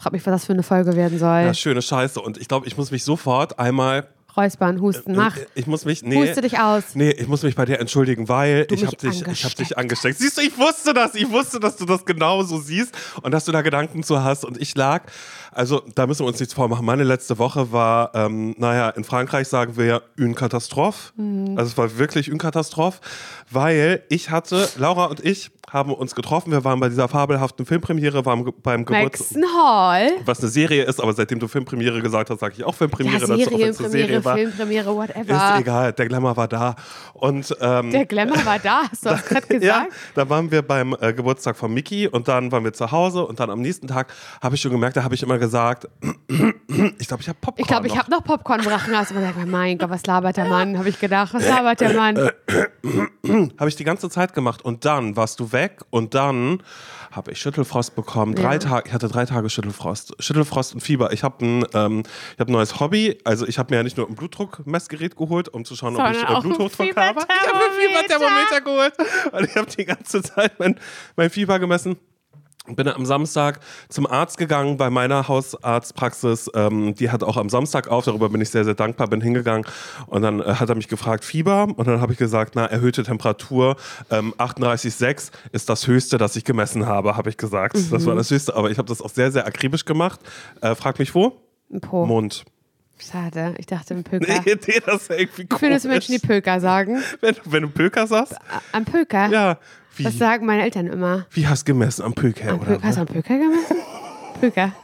Frag mich, was das für eine Folge werden soll. Ja, schöne Scheiße. Und ich glaube, ich muss mich sofort einmal... Räuspern, Husten, mach. Ich muss mich, Huste dich aus. Nee, ich muss mich bei dir entschuldigen, weil ich hab dich angesteckt. Siehst du, ich wusste, dass du das genauso siehst und dass du da Gedanken zu hast. Und ich lag, also da müssen wir uns nichts vormachen. Meine letzte Woche war, in Frankreich sagen wir une Katastrophe. Also es war wirklich une Katastrophe, weil Laura und ich haben uns getroffen. Wir waren bei dieser fabelhaften Filmpremiere, waren beim Maxon Hall. Was eine Serie ist, aber seitdem du Filmpremiere gesagt hast, sage ich auch Filmpremiere dazu, auch wenn es eine Serie war. Filmpremiere, whatever. Ist egal, der Glamour war da. Und, der Glamour war da, hast du das gerade gesagt? Ja, da waren wir beim Geburtstag von Mickey und dann waren wir zu Hause und dann am nächsten Tag habe ich schon gemerkt, da habe ich immer gesagt, ich glaube, ich habe Popcorn. Ich glaube, ich habe noch Popcorn brachen lassen. Und ich mein Gott, was labert der Mann? Habe ich gedacht, was labert der Mann? Habe ich die ganze Zeit gemacht und dann warst du weg und dann habe ich Schüttelfrost bekommen. Ich hatte 3 Tage Schüttelfrost und Fieber. Ich habe ein neues Hobby. Also ich habe mir ja nicht nur ein Blutdruckmessgerät geholt, um zu schauen, ob ich Bluthochdruck habe. Ich habe ein Fieberthermometer geholt und ich habe die ganze Zeit mein Fieber gemessen. Bin am Samstag zum Arzt gegangen bei meiner Hausarztpraxis. Die hat auch am Samstag auf, darüber bin ich sehr, sehr dankbar, bin hingegangen und dann hat er mich gefragt, Fieber? Und dann habe ich gesagt, erhöhte Temperatur, 38,6 ist das Höchste, das ich gemessen habe ich gesagt. Das war das Höchste, aber ich habe das auch sehr, sehr akribisch gemacht. Frag mich wo? Po. Mund. Schade, ich dachte im Pöker. Nee, das ist irgendwie komisch. Findest du Menschen, die Pöker sagen? Wenn du Pöker sagst? Am Pöker? Ja. Wie? Das sagen meine Eltern immer. Wie hast du gemessen? Am Pöker, oder? Hast du am Pöker gemessen? Pöker.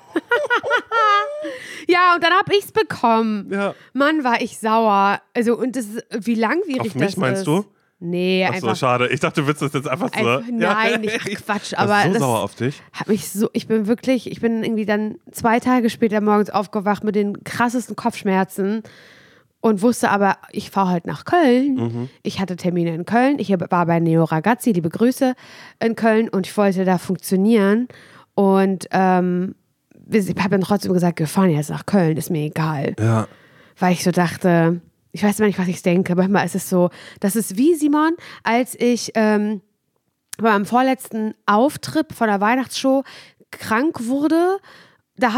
Ja, und dann hab ich's bekommen. Ja. Mann, war ich sauer. Also, und das ist, wie langwierig das ist. Auf mich meinst du? Nee, einfach. Ach so, schade. Ich dachte, du willst das jetzt einfach so. Nein, nicht Quatsch. Aber so sauer auf dich? Ich bin irgendwie dann 2 Tage später morgens aufgewacht mit den krassesten Kopfschmerzen. Und wusste aber, ich fahre heute nach Köln. Ich hatte Termine in Köln. Ich war bei Neo Ragazzi, liebe Grüße, in Köln. Und ich wollte da funktionieren. Und ich habe dann trotzdem gesagt, wir fahren jetzt nach Köln, ist mir egal. Ja. Weil ich so dachte, ich weiß immer nicht, was ich denke. Manchmal ist es so, das ist wie, Simon, als ich bei meinem vorletzten Auftritt von der Weihnachtsshow krank wurde. Da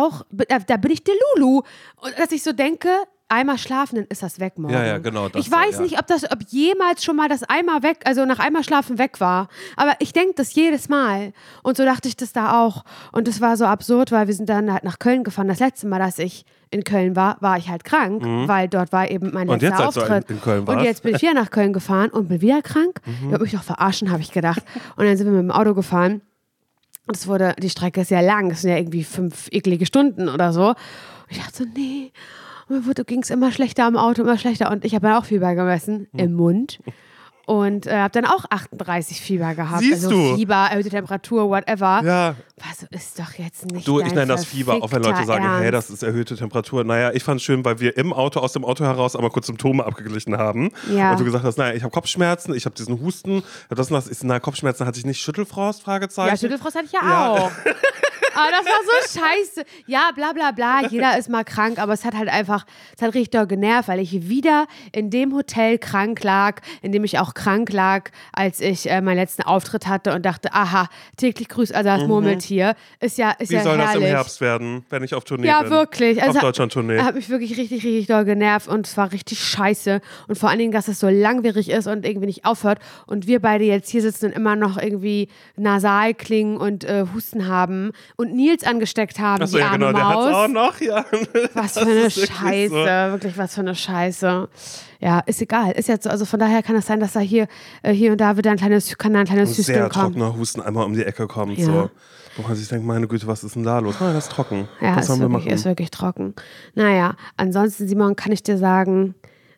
bin ich der Lulu. Und dass ich so denke, einmal schlafen, dann ist das weg morgen. Ja, genau. Ich weiß nicht, ob jemals schon mal das einmal weg, also nach einmal schlafen weg war. Aber ich denke das jedes Mal. Und so dachte ich das da auch. Und das war so absurd, weil wir sind dann halt nach Köln gefahren. Das letzte Mal, dass ich in Köln war ich halt krank, weil dort war eben mein letzter Auftritt. Als du in Köln warst. Und jetzt bin ich wieder nach Köln gefahren und bin wieder krank. Ich habe mich doch verarschen, habe ich gedacht. Und dann sind wir mit dem Auto gefahren. Und die Strecke ist ja lang. Es sind ja irgendwie 5 eklige Stunden oder so. Und ich dachte so, nee. Und mir ging es immer schlechter am Auto, immer schlechter. Und ich habe dann auch Fieber gemessen im Mund. Und habe dann auch 38 Fieber gehabt. Siehst du? Fieber, erhöhte Temperatur, whatever. Ja. Was ist doch jetzt nicht Du, ich nenne das Fieber, auch wenn Leute sagen, Ernst. hey, das ist erhöhte Temperatur. Naja, ich fand es schön, weil wir aus dem Auto heraus einmal kurz Symptome abgeglichen haben. Ja. Und du gesagt hast, naja, ich habe Kopfschmerzen, ich habe diesen Husten. Kopfschmerzen hatte ich nicht, Schüttelfrost, Fragezeichen. Ja, Schüttelfrost hatte ich ja auch. Aber das war so scheiße. Ja, bla bla bla, jeder ist mal krank, aber es hat richtig doll genervt, weil ich wieder in dem Hotel krank lag, in dem ich auch krank lag, als ich meinen letzten Auftritt hatte und dachte, aha, täglich grüßt also das Murmeltier. Wie soll herrlich. das im Herbst werden, wenn ich auf Tournee bin? Ja, wirklich. Auf Deutschland-Tournee. Hat mich wirklich richtig, richtig doll genervt und es war richtig scheiße. Und vor allen Dingen, dass es so langwierig ist und irgendwie nicht aufhört und wir beide jetzt hier sitzen und immer noch irgendwie nasal klingen und Husten haben und Nils angesteckt haben, Achso, die ja, arme genau, der Maus. hat's auch noch, ja. Was für eine Scheiße, wirklich was für eine Scheiße. Ja, ist egal, ist jetzt so, also von daher kann es sein, dass da hier und da wieder ein kleines Hüsteln kommen. Sehr trockener Husten einmal um die Ecke kommt, ja. So. Wo man sich denkt, meine Güte, was ist denn da los? Das ist trocken. Ja, was sollen wir machen? Ist wirklich trocken. Naja, ansonsten, Simon, kann ich dir sagen,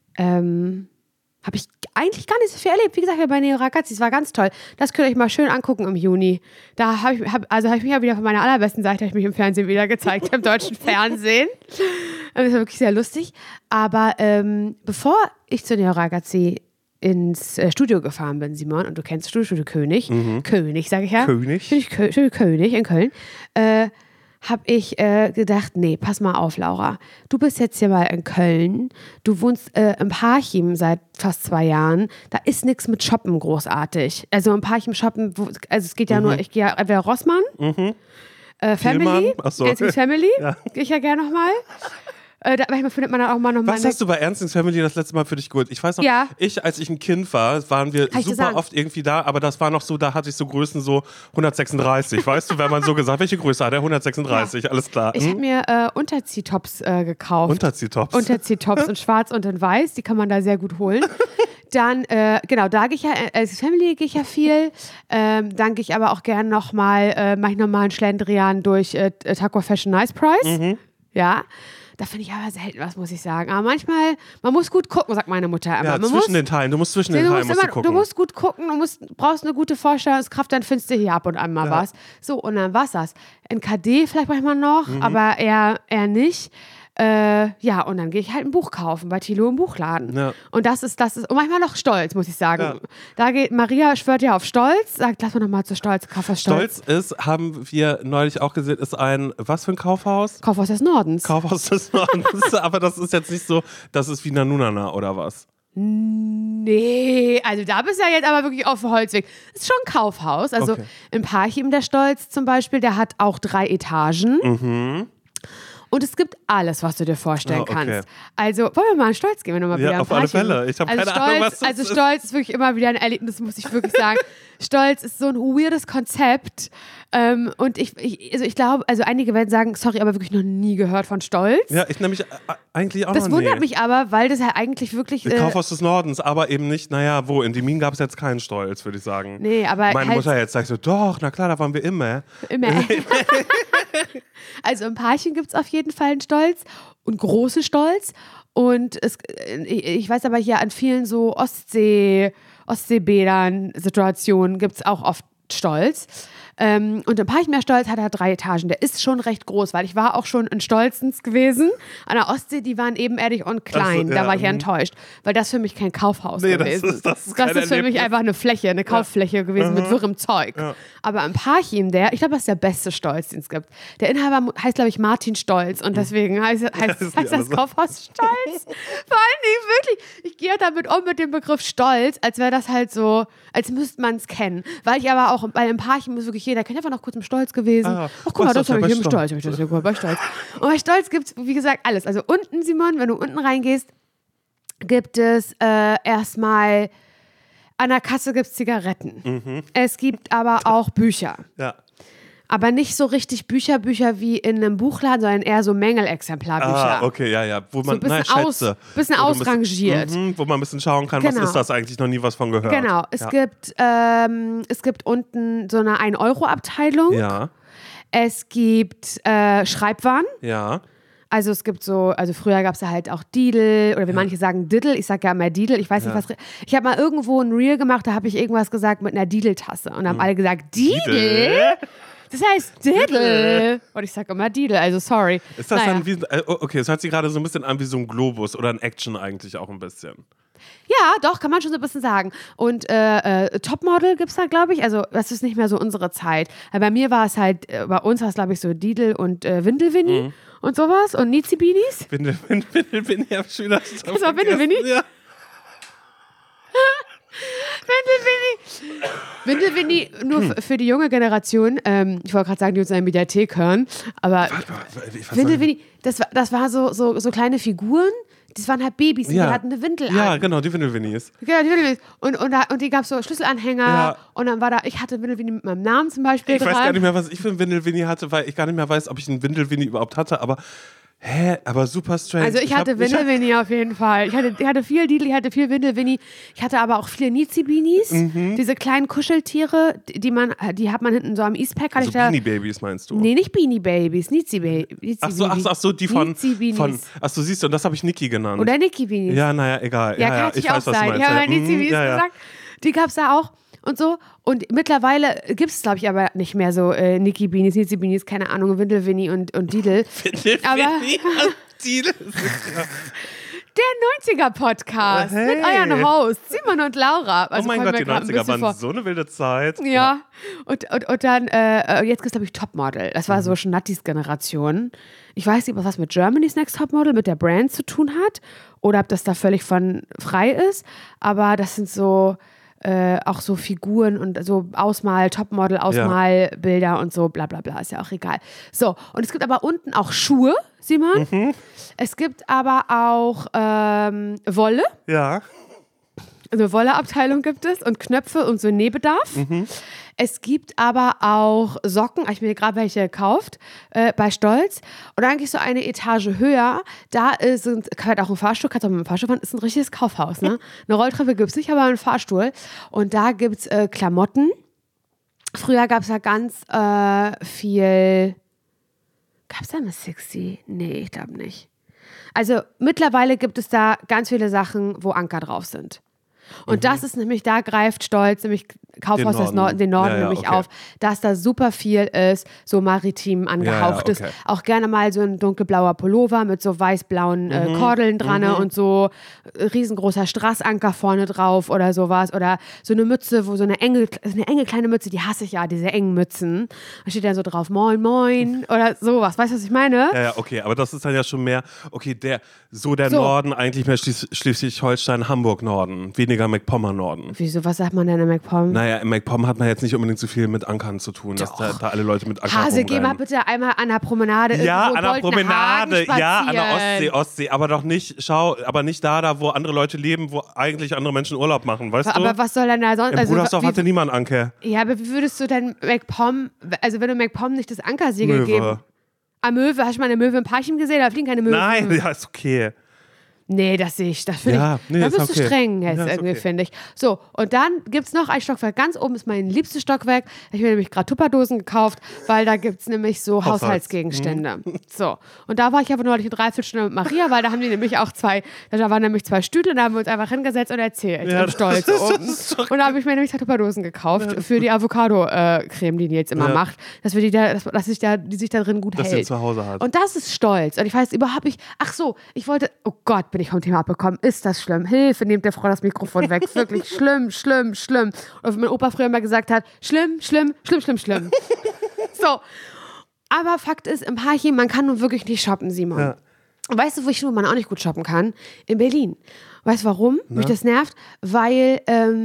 habe ich eigentlich gar nicht so viel erlebt. Wie gesagt, bei Neo Ragazzi, es war ganz toll. Das könnt ihr euch mal schön angucken im Juni. Da habe ich mich ja wieder von meiner allerbesten Seite ich mich im Fernsehen wieder gezeigt, im deutschen Fernsehen. Das war wirklich sehr lustig. Aber bevor ich zu Neo Ragazzi ins Studio gefahren bin, Simon, und du kennst Studio König, König, sage ich ja. König? König in Köln, habe ich gedacht, nee, pass mal auf, Laura. Du bist jetzt hier mal in Köln. Du wohnst im Parchim seit fast 2 Jahren. Da ist nichts mit Shoppen großartig. Also im Parchim shoppen, also es geht ja nur, ich gehe ja entweder Rossmann Family. Achso. Ernstings Family. Ja. Gehe ich ja gerne nochmal. Manchmal findet man dann auch mal noch Was hast du bei Ernstings Family das letzte Mal für dich geholt? Ich weiß noch, als ich ein Kind war, waren wir super oft irgendwie da, aber das war noch so, da hatte ich so Größen so 136, weißt du, wenn man so gesagt, welche Größe hat er? 136, alles klar. Ich habe mir Unterziehtops gekauft. Unterziehtops in schwarz und in weiß, die kann man da sehr gut holen. Dann, da gehe ich ja, als Family gehe ich ja viel. Dann gehe ich aber auch gern nochmal, mache ich nochmal einen Schlendrian durch Taco Fashion Nice Price. Ja. Da finde ich aber selten was, muss ich sagen. Aber manchmal, man muss gut gucken, sagt meine Mutter immer. Ja, zwischen den Teilen. Du musst zwischen den Teilen gucken. Du musst gut gucken, brauchst eine gute Vorstellungskraft, dann findest du hier ab und an mal was. So, und dann war's das. In KD vielleicht manchmal noch, aber eher nicht. Und dann gehe ich halt ein Buch kaufen bei Thilo im Buchladen. Ja. Und das ist, und manchmal noch Stolz, muss ich sagen. Ja. Da geht, Maria schwört ja auf Stolz, sagt, lass mal nochmal zu Stolz, Kaufhaus Stolz. Stolz ist, haben wir neulich auch gesehen, ist ein, was für ein Kaufhaus? Kaufhaus des Nordens. Kaufhaus des Nordens, aber das ist jetzt nicht so, das ist wie Nanunana oder was? Nee, also da bist du ja jetzt aber wirklich auf dem Holzweg. Das ist schon ein Kaufhaus, also im Parchim der Stolz zum Beispiel, der hat auch 3 Etagen. Und es gibt alles, was du dir vorstellen kannst. Also, wollen wir mal an Stolz gehen, wenn du mal wieder auf alle Fälle. Ich habe keine Ahnung, was das ist. Stolz ist wirklich immer wieder ein Erlebnis, muss ich wirklich sagen. Stolz ist so ein weirdes Konzept. Und ich glaube, also einige werden sagen, sorry, aber wirklich noch nie gehört von Stolz. Ja, ich nämlich eigentlich auch das noch nie. Das wundert mich aber, weil das ja eigentlich wirklich... Kaufhaus des Nordens, aber eben nicht, naja, wo? In Demmin gab es jetzt keinen Stolz, würde ich sagen. Nee, aber meine Mutter jetzt sagt so, doch, na klar, da waren wir immer. Also im Parchim gibt es auf jeden Fall einen Stolz und großen Stolz. Und ich weiß aber hier an vielen so Ostseebädern, Situationen gibt es auch oft Stolz. Und im Parchimstolz hat er 3 Etagen. Der ist schon recht groß, weil ich war auch schon in Stolzens gewesen. An der Ostsee, die waren ebenerdig und klein. Da war ich ja enttäuscht, weil das für mich kein Kaufhaus gewesen. Das ist für mich einfach eine Fläche, eine Kauffläche gewesen mit wirrem Zeug. Ja. Aber im Parchim, ich glaube, das ist der beste Stolz, den es gibt. Der Inhaber heißt, glaube ich, Martin Stolz und deswegen heißt das Kaufhaus Stolz. Vor allem nicht wirklich. Ich gehe damit mit dem Begriff Stolz, als wäre das halt so, als müsste man es kennen. Weil ich aber auch, weil im Parchim ist wirklich jeder kennt, einfach noch kurz im Stolz gewesen. Ach, guck mal, das habe ich hier im Stolz. Hab ich das hier bei Stolz. Und bei Stolz gibt es, wie gesagt, alles. Also unten, Simon, wenn du unten reingehst, gibt es erstmal, an der Kasse gibt es Zigaretten. Es gibt aber auch Bücher. Ja. Aber nicht so richtig Bücher wie in einem Buchladen, sondern eher so Mängelexemplarbücher. Okay, ja. Wo man, so bisschen ausrangiert. Wo man ein bisschen schauen kann, was ist das eigentlich, noch nie was von gehört. Genau, es gibt unten so eine 1-Euro-Abteilung. Ja. Es gibt Schreibwaren. Ja. Also es gibt also früher gab es ja halt auch Didel oder wie manche sagen Diddle, ich sage ja immer Didel, ich weiß nicht was. Ich habe mal irgendwo ein Reel gemacht, da habe ich irgendwas gesagt mit einer Didel-Tasse und haben alle gesagt, Didel? Das heißt Diddle. Und ich sage immer Didel, also sorry. Ist das dann wie, okay, es hört sich gerade so ein bisschen an wie so ein Globus oder ein Action eigentlich auch ein bisschen. Ja, doch, kann man schon so ein bisschen sagen. Und Topmodel gibt es da, glaube ich. Also, das ist nicht mehr so unsere Zeit. Aber bei mir war es halt, bei uns war es, glaube ich, so Didel und Windelwinnie und sowas und Nizi-Binis. Windelwinnie, hab ich schon wieder. Das war Windelwinnie? Ja. Windelwinnie, nur für die junge Generation. Ich wollte gerade sagen, die uns in der Mediathek hören. Aber Windelwinnie, das war so kleine Figuren. Das waren halt Babys, die hatten eine Windel an. Ja, genau, die Windelwinnies. Genau, die Windelwinnies. Und die gab es so Schlüsselanhänger. Und dann war da, ich hatte Windelwinnie mit meinem Namen zum Beispiel Ich weiß gar nicht mehr, was ich für ein Windelwinnie hatte, weil ich gar nicht mehr weiß, ob ich einen Windelwinnie überhaupt hatte, aber aber super strange. Also ich hatte Windelwinnie auf jeden Fall. Ich hatte viel Didel, ich hatte viel Windelwinnie. Ich hatte aber auch viele Nizi-Binis. Diese kleinen Kuscheltiere, die hat man hinten so am Eastpack. Also Beanie-Babys meinst du? Nee, nicht Beanie-Babys, Nizi-Babys. Ach so, die von achso, siehst du, und das habe ich Niki genannt. Oder Niki-Binis. Ja, naja, egal. Ja, ich weiß, was du meinst. Ja, aber Nizi-Binis gesagt. Die gab es da auch. Und so. Und mittlerweile gibt es, glaube ich, aber nicht mehr so Niki-Binis, Nizi-Binis, keine Ahnung, Windelwinnie und Didel. Windelwinnie und Didel. Der 90er-Podcast mit euren Hosts, Simon und Laura. Also oh mein Gott, die 90er waren so eine wilde Zeit. Ja. Und dann, jetzt gibt es, glaube ich, Topmodel. Das war so Schnattis Generation. Ich weiß nicht, was mit Germany's Next Topmodel, mit der Brand zu tun hat. Oder ob das da völlig von frei ist. Aber das sind so auch so Figuren und so Topmodel-Ausmalbilder und so, bla bla bla, ist ja auch egal. So, und es gibt aber unten auch Schuhe, Simon. Es gibt aber auch Wolle. Ja. Eine Wolleabteilung gibt es und Knöpfe und so Nähbedarf. Es gibt aber auch Socken, ich mir gerade welche gekauft, bei Stolz. Und eigentlich so eine Etage höher, da ist auch ein Fahrstuhl, kannst auch mit dem Fahrstuhl fahren, ist ein richtiges Kaufhaus. Ne? Eine Rolltreppe gibt es nicht, aber einen Fahrstuhl. Und da gibt es Klamotten. Früher gab es ja ganz viel, gab es da eine 60? Nee, ich glaube nicht. Also mittlerweile gibt es da ganz viele Sachen, wo Anker drauf sind. Und das ist nämlich, da greift Stolz, nämlich Kaufhaus den Norden nämlich auf, dass da super viel ist, so maritim angehauchtes. Okay. Auch gerne mal so ein dunkelblauer Pullover mit so weiß-blauen Kordeln dran und so riesengroßer Straßanker vorne drauf oder sowas. Oder so eine Mütze, wo so eine enge kleine Mütze, die hasse ich ja, diese engen Mützen. Da steht dann so drauf, moin, moin oder sowas. Weißt du, was ich meine? Ja, okay, aber das ist dann ja schon mehr, okay, der Norden eigentlich mehr Schleswig-Holstein, Hamburg-Norden, weniger MacPommer-Norden. Wieso, was sagt man denn in MacPom? Naja, in MacPom hat man jetzt nicht unbedingt so viel mit Ankern zu tun, dass da alle Leute mit Ankern Hase, geh mal rumrennen. bitte einmal an der Promenade Ja, irgendwo an der Promenade, ja, an der spazieren. Ostsee, aber nicht da, wo andere Leute leben, wo eigentlich andere Menschen Urlaub machen, weißt du? Aber was soll denn da sonst? Im Brudersdorf hatte niemand Anker. Ja, aber wie würdest du denn MacPom, also wenn du MacPom nicht das Ankersiegel geben? Möwe, hast du mal eine Möwe im Parchim gesehen? Da fliegen keine Möwen. Nein, ja, ist okay. Nee, das sehe ich. Das finde ich. Da bist du streng jetzt irgendwie, finde ich. So, und dann gibt es noch ein Stockwerk. Ganz oben ist mein liebstes Stockwerk. Ich habe nämlich gerade Tupperdosen gekauft, weil da gibt es nämlich so Haushaltsgegenstände. So. Und da war ich aber neulich eine Dreiviertelstunde mit Maria, weil da haben die nämlich auch da waren nämlich 2 Stühle und da haben wir uns einfach hingesetzt und erzählt. Im Stolz oben. Und da habe ich mir nämlich 2 Tupperdosen gekauft für die Avocado-Creme, die jetzt immer macht, dass die sich da drin gut hält. Dass sie zu Hause hat. Und das ist Stolz. Und ich weiß überhaupt nicht, ich wollte, oh Gott, bin ich vom Thema abbekommen. Ist das schlimm? Hilfe, nehmt der Frau das Mikrofon weg. Wirklich schlimm, schlimm, schlimm. Und wie mein Opa früher immer gesagt hat, schlimm, schlimm, schlimm, schlimm, schlimm. So. Aber Fakt ist, im Parchim, man kann nun wirklich nicht shoppen, Simon. Ja. Und weißt du, wo man auch nicht gut shoppen kann? In Berlin. Weißt du, warum? Mich das nervt? Weil,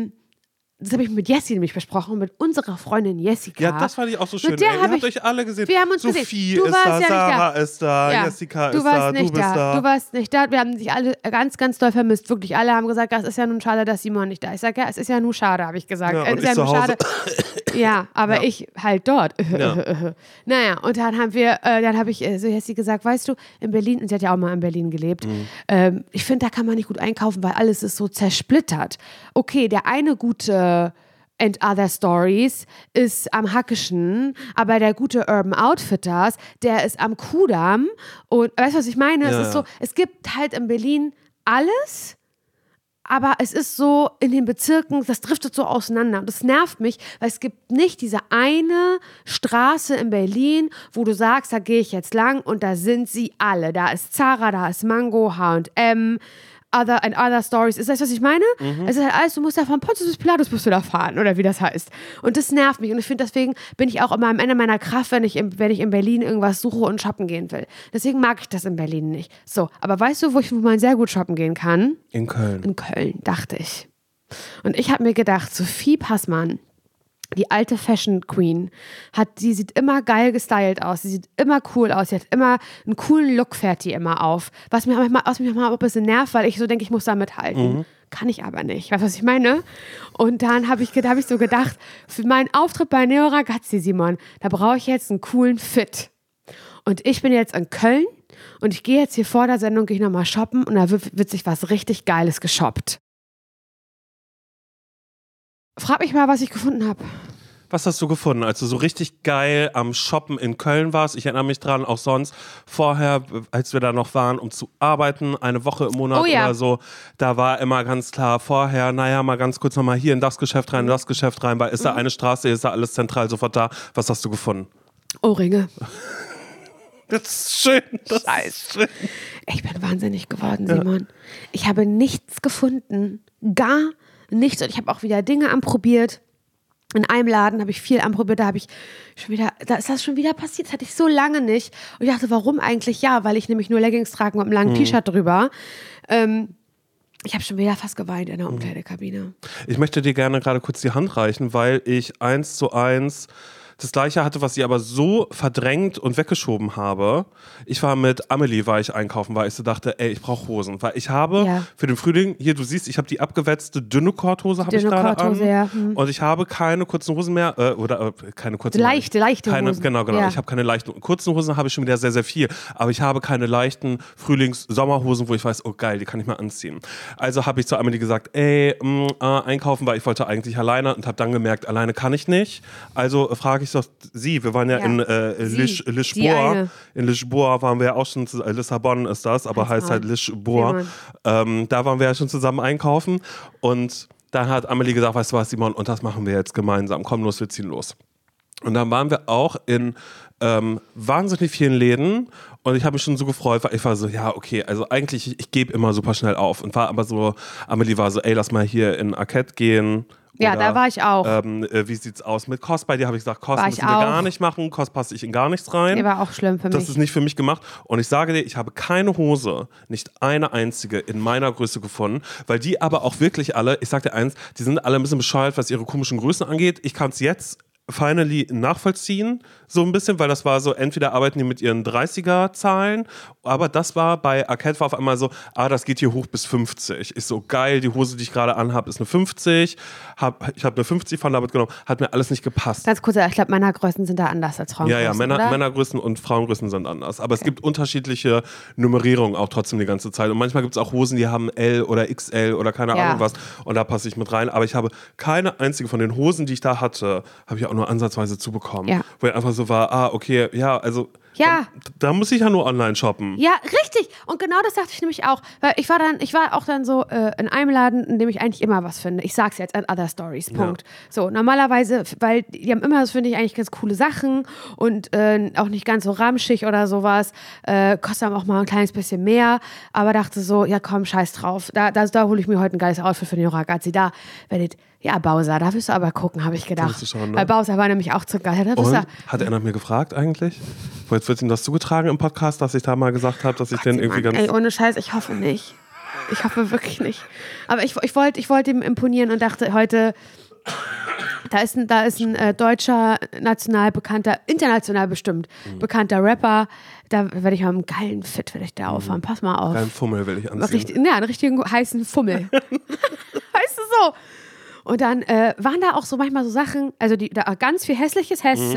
das habe ich mit Jessie nämlich besprochen, mit unserer Freundin Jessica. Ja, das fand ich auch so schön. Ihr habt euch alle gesehen. Wir haben uns Sophie gesehen. ist da, Sarah ist da, Jessica ist da, du bist da. Du warst nicht da. Wir haben dich alle ganz, ganz doll vermisst. Wirklich, alle haben gesagt, es ist ja nun schade, dass Simon nicht da ist. Ich sage, ja, es ist ja nur schade, habe ich gesagt. Ja, es ist ja nur schade. Ja, aber ich halt dort. Ja. Naja, und dann habe ich so Jessie gesagt, weißt du, in Berlin, und sie hat ja auch mal in Berlin gelebt, ich finde, da kann man nicht gut einkaufen, weil alles ist so zersplittert. Okay, der eine gute And Other Stories ist am Hackischen, aber der gute Urban Outfitters, der ist am Kudamm. Und weißt du, was ich meine? Es ist so, es gibt halt in Berlin alles, aber es ist so in den Bezirken, das driftet so auseinander. Und das nervt mich, weil es gibt nicht diese eine Straße in Berlin, wo du sagst, da gehe ich jetzt lang und da sind sie alle. Da ist Zara, da ist Mango, H&M, Other Stories. Ist das, was ich meine? Es ist halt alles, du musst ja von Pontius bis Pilatus musst du da fahren, oder wie das heißt. Und das nervt mich. Und ich finde, deswegen bin ich auch immer am Ende meiner Kraft, wenn ich in Berlin irgendwas suche und shoppen gehen will. Deswegen mag ich das in Berlin nicht. So, aber weißt du, wo man sehr gut shoppen gehen kann? In Köln. In Köln, dachte ich. Und ich habe mir gedacht, Sophie Passmann, die alte Fashion Queen, die sieht immer geil gestylt aus, sie sieht immer cool aus, sie hat immer einen coolen Look, fährt die immer auf. Was mich manchmal auch ein bisschen nervt, weil ich so denke, ich muss da mithalten. Kann ich aber nicht. Weißt du, was ich meine? Und dann habe ich so gedacht, für meinen Auftritt bei Neo Ragazzi, Simon, da brauche ich jetzt einen coolen Fit. Und ich bin jetzt in Köln und ich gehe jetzt hier vor der Sendung, gehe ich nochmal shoppen und da wird sich was richtig Geiles geshoppt. Frag mich mal, was ich gefunden habe. Was hast du gefunden, als du so richtig geil am Shoppen in Köln warst? Ich erinnere mich dran, auch sonst vorher, als wir da noch waren, um zu arbeiten, eine Woche im Monat oder so, da war immer ganz klar vorher, mal ganz kurz nochmal hier in das Geschäft rein, weil ist da eine Straße, ist da alles zentral sofort da. Was hast du gefunden? Ohrringe. Das ist schön. Das ist schön. Ich bin wahnsinnig geworden, Simon. Ich habe nichts gefunden. Gar nichts. Und ich habe auch wieder Dinge anprobiert. In einem Laden habe ich viel anprobiert, da ist das schon wieder passiert, das hatte ich so lange nicht. Und ich dachte, warum eigentlich? Ja, weil ich nämlich nur Leggings trage mit einem langen T-Shirt drüber. Ich habe schon wieder fast geweint in der Umkleidekabine. Ich möchte dir gerne gerade kurz die Hand reichen, weil ich 1:1 das Gleiche hatte, was ich aber so verdrängt und weggeschoben habe. Ich war mit Amelie, einkaufen, weil ich so dachte, ey, ich brauche Hosen. Weil ich habe für den Frühling, hier, du siehst, ich habe die abgewetzte dünne Korthose habe ich gerade an. Ja. Und ich habe keine kurzen Hosen mehr, keine kurzen leichte Hosen. Genau. Ja. Ich habe keine leichten, kurzen Hosen habe ich schon wieder sehr, sehr viel. Aber ich habe keine leichten Frühlings-Sommerhosen, wo ich weiß, oh geil, die kann ich mal anziehen. Also habe ich zu Amelie gesagt, ey, einkaufen, weil ich wollte eigentlich alleine und habe dann gemerkt, alleine kann ich nicht. Also frage ich doch sie, wir waren ja in Lisboa. In Lisboa waren wir ja auch schon, Lissabon ist das, aber heißt halt Lisboa. Da waren wir ja schon zusammen einkaufen und da hat Amelie gesagt, weißt du was, Simon, und das machen wir jetzt gemeinsam. Komm los, wir ziehen los. Und dann waren wir auch in wahnsinnig vielen Läden und ich habe mich schon so gefreut, weil ich war so, ja, okay, also eigentlich, ich gebe immer super schnell auf und war aber so, Amelie war so, ey, lass mal hier in Arcade gehen. Ja, da war ich auch. Wie sieht's aus mit Kost? Bei dir habe ich gesagt, Kost müssen wir gar nicht machen. Kost passe ich in gar nichts rein. Der war auch schlimm für mich. Das ist nicht für mich gemacht. Und ich sage dir, ich habe keine Hose, nicht eine einzige in meiner Größe gefunden, weil die aber auch wirklich alle, ich sag dir eins, die sind alle ein bisschen bescheuert, was ihre komischen Größen angeht. Ich kann es jetzt finally nachvollziehen, so ein bisschen, weil das war so, entweder arbeiten die mit ihren 30er-Zahlen, aber das war bei Arcade war auf einmal so, das geht hier hoch bis 50. Ist so geil, die Hose, die ich gerade anhabe, ist eine 50. Ich habe eine 50 von damit genommen, hat mir alles nicht gepasst. Ganz kurz, ich glaube, Männergrößen sind da anders als Frauengrößen, Ja, Männergrößen und Frauengrößen sind anders. Aber es gibt unterschiedliche Nummerierungen auch trotzdem die ganze Zeit. Und manchmal gibt es auch Hosen, die haben L oder XL oder keine Ahnung was. Und da passe ich mit rein. Aber ich habe keine einzige von den Hosen, die ich da hatte, habe ich auch nur ansatzweise zubekommen. Ja. Wo ich einfach so war, okay, ja, also da muss ich ja nur online shoppen. Ja, richtig. Und genau das dachte ich nämlich auch. Weil ich war auch dann so in einem Laden, in dem ich eigentlich immer was finde. Ich sag's jetzt, at Other Stories, Punkt. Ja. So, normalerweise, weil die haben immer, das finde ich, eigentlich ganz coole Sachen und auch nicht ganz so ramschig oder sowas. Kostet auch mal ein kleines bisschen mehr. Aber dachte so, ja komm, scheiß drauf. Da hole ich mir heute ein geiles Outfit für den Ragazzi. Da werdet ja, Bowser, da wirst du aber gucken, habe ich gedacht. Schon, ne? Weil Bowser war nämlich auch zu geil. Und? Hat er nach mir gefragt eigentlich? Jetzt wird ihm das zugetragen im Podcast, dass ich da mal gesagt habe, dass ich den irgendwie ganz... Ey, ohne Scheiß, ich hoffe nicht. Ich hoffe wirklich nicht. Aber ich wollte ihm imponieren und dachte heute, da ist ein deutscher, international bestimmt, bekannter Rapper. Da werde ich mal einen geilen Fit auffahren. Pass mal auf. Einen Fummel will ich anziehen. Einen richtigen heißen Fummel. Weißt du so? Und dann waren da auch so manchmal so Sachen, also da ganz viel hässlich,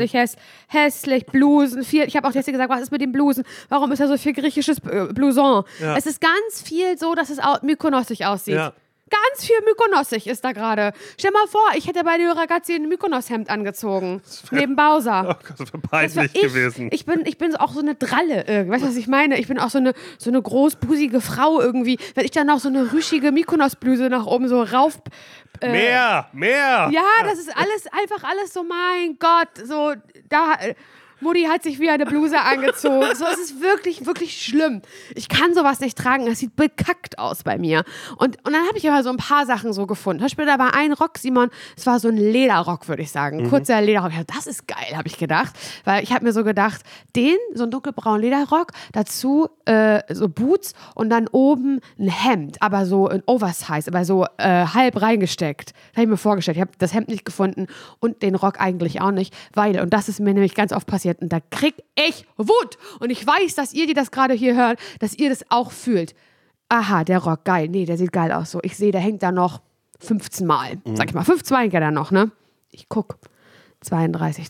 Blusen, viel. Ich habe auch jetzt gesagt, was ist mit den Blusen? Warum ist da so viel griechisches Blouson? Ja. Es ist ganz viel so, dass es mykonossig aussieht. Ja. Ganz viel mykonossig ist da gerade. Stell mal vor, ich hätte bei der Ragazzi ein Mykonos-Hemd angezogen. Neben Bowser. Oh Gott, das wäre peinlich gewesen. Ich bin auch so eine Dralle. Weißt du, was ich meine? Ich bin auch so eine großbusige Frau irgendwie. Wenn ich dann noch so eine rüschige Mykonos-Bluse nach oben so rauf... Mehr! Ja, das ist einfach alles so, mein Gott, so, da... Mutti hat sich wie eine Bluse angezogen. So, es ist wirklich, wirklich schlimm. Ich kann sowas nicht tragen. Das sieht bekackt aus bei mir. Und dann habe ich aber so ein paar Sachen so gefunden. Zum Beispiel, da war ein Rock, Simon, es war so ein Lederrock, würde ich sagen. Kurzer Lederrock. Ja, das ist geil, habe ich gedacht. Weil ich habe mir so gedacht, so ein dunkelbraunen Lederrock, dazu so Boots und dann oben ein Hemd, aber so ein Oversize, aber so halb reingesteckt. Das habe ich mir vorgestellt. Ich habe das Hemd nicht gefunden und den Rock eigentlich auch nicht, weil, und das ist mir nämlich ganz oft passiert, und da krieg ich Wut. Und ich weiß, dass ihr, die das gerade hier hört, dass ihr das auch fühlt. Aha, der Rock, geil. Nee, der sieht geil aus. So, ich sehe, der hängt da noch 15 Mal. Sag ich mal, 15 Mal hängt er da noch, ne? Ich guck. 32,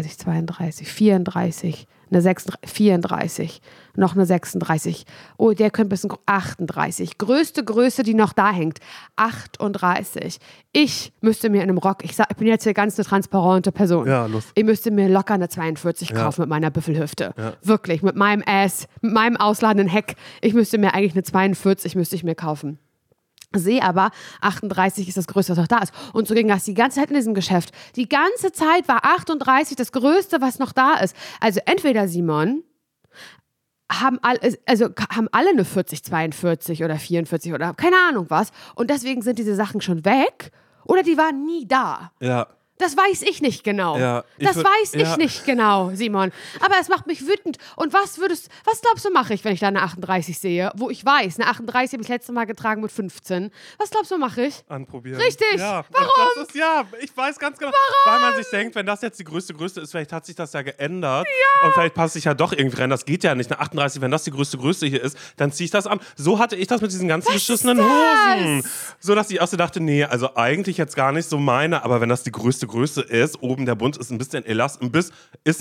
34, eine 34, noch eine 36. Oh, der könnte ein bisschen 38. Größte Größe, die noch da hängt, 38. Ich müsste mir in einem Rock, ich bin jetzt hier ganz eine transparente Person. Ja, los. Ich müsste mir locker eine 42 kaufen mit meiner Büffelhüfte. Ja. Wirklich, mit meinem Ass, mit meinem ausladenden Heck. Ich müsste mir eigentlich eine 42 kaufen. Sehe aber, 38 ist das Größte, was noch da ist. Und so ging das die ganze Zeit in diesem Geschäft. Die ganze Zeit war 38 das Größte, was noch da ist. Also entweder, Simon, haben alle eine 40, 42 oder 44 oder keine Ahnung was. Und deswegen sind diese Sachen schon weg oder die waren nie da. Ja. Das weiß ich nicht genau. Ja, das weiß ich nicht genau, Simon. Aber es macht mich wütend. Und was glaubst du, mache ich, wenn ich da eine 38 sehe? Wo ich weiß, eine 38 habe ich das letzte Mal getragen mit 15. Was glaubst du, mache ich? Anprobieren. Richtig. Ja. Warum? Ich weiß ganz genau. Warum? Weil man sich denkt, wenn das jetzt die größte Größe ist, vielleicht hat sich das ja geändert. Ja. Und vielleicht passe ich ja doch irgendwie rein. Das geht ja nicht. Eine 38, wenn das die größte Größe hier ist, dann ziehe ich das an. So hatte ich das mit diesen ganzen beschissenen Hosen. So, dass ich auch so dachte, nee, also eigentlich jetzt gar nicht so meine, aber wenn das die größte Größe ist, oben der Bund ist ein bisschen elastisch,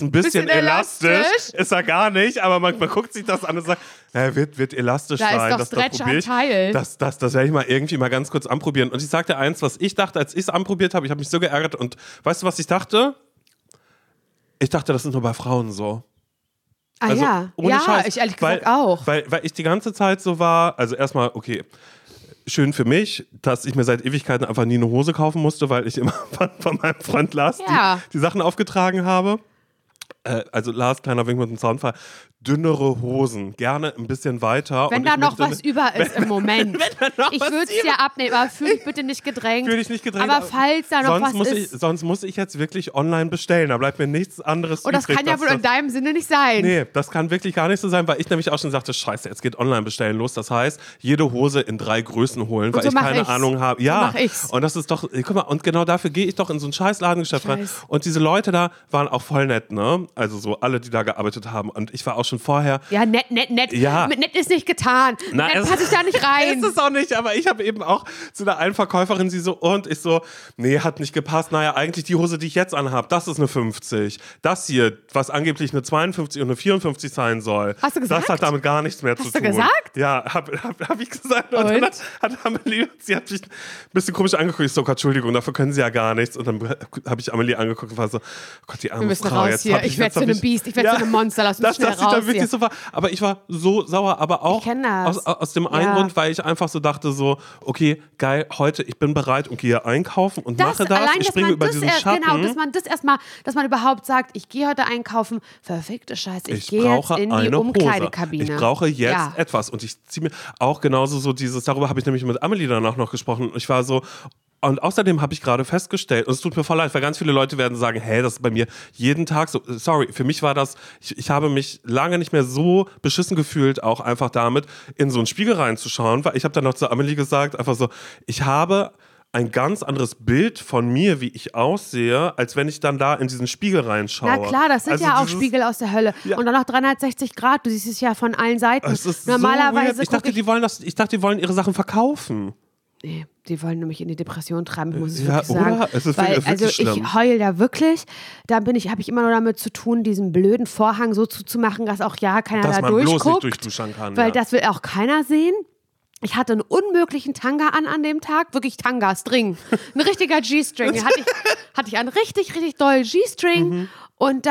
ist er gar nicht, aber man guckt sich das an und sagt, wird elastisch da sein. Ist doch Stretch am Teil. Das werde ich mal irgendwie mal ganz kurz anprobieren. Und ich sagte eins, was ich dachte, als ich es anprobiert habe, ich habe mich so geärgert und weißt du, was ich dachte? Ich dachte, das ist nur bei Frauen so. Also, ohne Scheiß, ich ehrlich gesagt auch. Weil ich die ganze Zeit so war, also erstmal, okay, schön für mich, dass ich mir seit Ewigkeiten einfach nie eine Hose kaufen musste, weil ich immer von meinem Freund Lars die Sachen aufgetragen habe. Also Lars, kleiner Wink mit dem Zaunfall, dünnere Hosen, gerne ein bisschen weiter. Wenn da noch was über ist im Moment. Ich würde es dir abnehmen, aber fühl dich bitte nicht gedrängt. Aber falls da noch was ist. Sonst muss ich jetzt wirklich online bestellen, da bleibt mir nichts anderes übrig. Und das kann ja wohl in deinem Sinne nicht sein. Nee, das kann wirklich gar nicht so sein, weil ich nämlich auch schon sagte, scheiße, jetzt geht online bestellen los. Das heißt, jede Hose in 3 Größen holen, weil ich keine Ahnung habe. Ja, und das ist doch, guck mal, und genau dafür gehe ich doch in so ein scheiß Ladengeschäft rein. Und diese Leute da waren auch voll nett, ne? Also so alle, die da gearbeitet haben. Und ich war auch schon vorher. Ja, nett. Ja. Mit nett ist nicht getan. Nett passe ich da nicht rein. Ist es auch nicht, aber ich habe eben auch zu der einen Verkäuferin, sie so, und ich so, nee, hat nicht gepasst. Naja, eigentlich die Hose, die ich jetzt anhabe, das ist eine 50. Das hier, was angeblich eine 52 und eine 54 sein soll. Hast du gesagt? Das hat damit gar nichts mehr zu tun. Hast du gesagt? Ja, hab ich gesagt. Und dann hat Amelie, sie hat mich ein bisschen komisch angeguckt. Ich so, Gott, Entschuldigung, dafür können sie ja gar nichts. Und dann habe ich Amelie angeguckt und war so, Gott, die arme Wir müssen Frau. raus hier. Ich werde zu einem Biest, ich werde zu einem Monster. Lass mich schnell raus hier. So war. Aber ich war so sauer, aber auch aus dem einen Grund, weil ich einfach so dachte so, okay, geil, heute, ich bin bereit und gehe einkaufen und mache das. Allein, ich springe über diesen Schatten. Genau, dass man überhaupt sagt, ich gehe heute einkaufen, verfickte Scheiße, ich gehe jetzt in die Umkleidekabine. Ich brauche jetzt etwas und ich ziehe mir auch genauso so dieses, darüber habe ich nämlich mit Amelie danach noch gesprochen. Ich war so, und außerdem habe ich gerade festgestellt, und es tut mir voll leid, weil ganz viele Leute werden sagen, hey, das ist bei mir jeden Tag so. Sorry, für mich war das, ich habe mich lange nicht mehr so beschissen gefühlt, auch einfach damit, in so einen Spiegel reinzuschauen, weil ich habe dann noch zu Amelie gesagt, einfach so, ich habe ein ganz anderes Bild von mir, wie ich aussehe, als wenn ich dann da in diesen Spiegel reinschaue. Na klar, das sind ja auch Spiegel aus der Hölle. Ja. Und dann noch 360 Grad, du siehst es ja von allen Seiten. Es ist normalerweise so ich dachte, die wollen ihre Sachen verkaufen. Nee, die wollen nämlich in die Depression treiben, muss ich wirklich sagen. Oder? Es ist wirklich schlimm. Ich heule da wirklich. Da habe ich immer nur damit zu tun, diesen blöden Vorhang so zuzumachen, dass auch keiner da durchguckt. Dass man bloß nicht durchduschern kann. Weil das will auch keiner sehen. Ich hatte einen unmöglichen Tanga an dem Tag. Wirklich Tanga, String. Ein richtiger G-String. Hatte ich einen richtig, richtig dollen G-String. Mhm. Und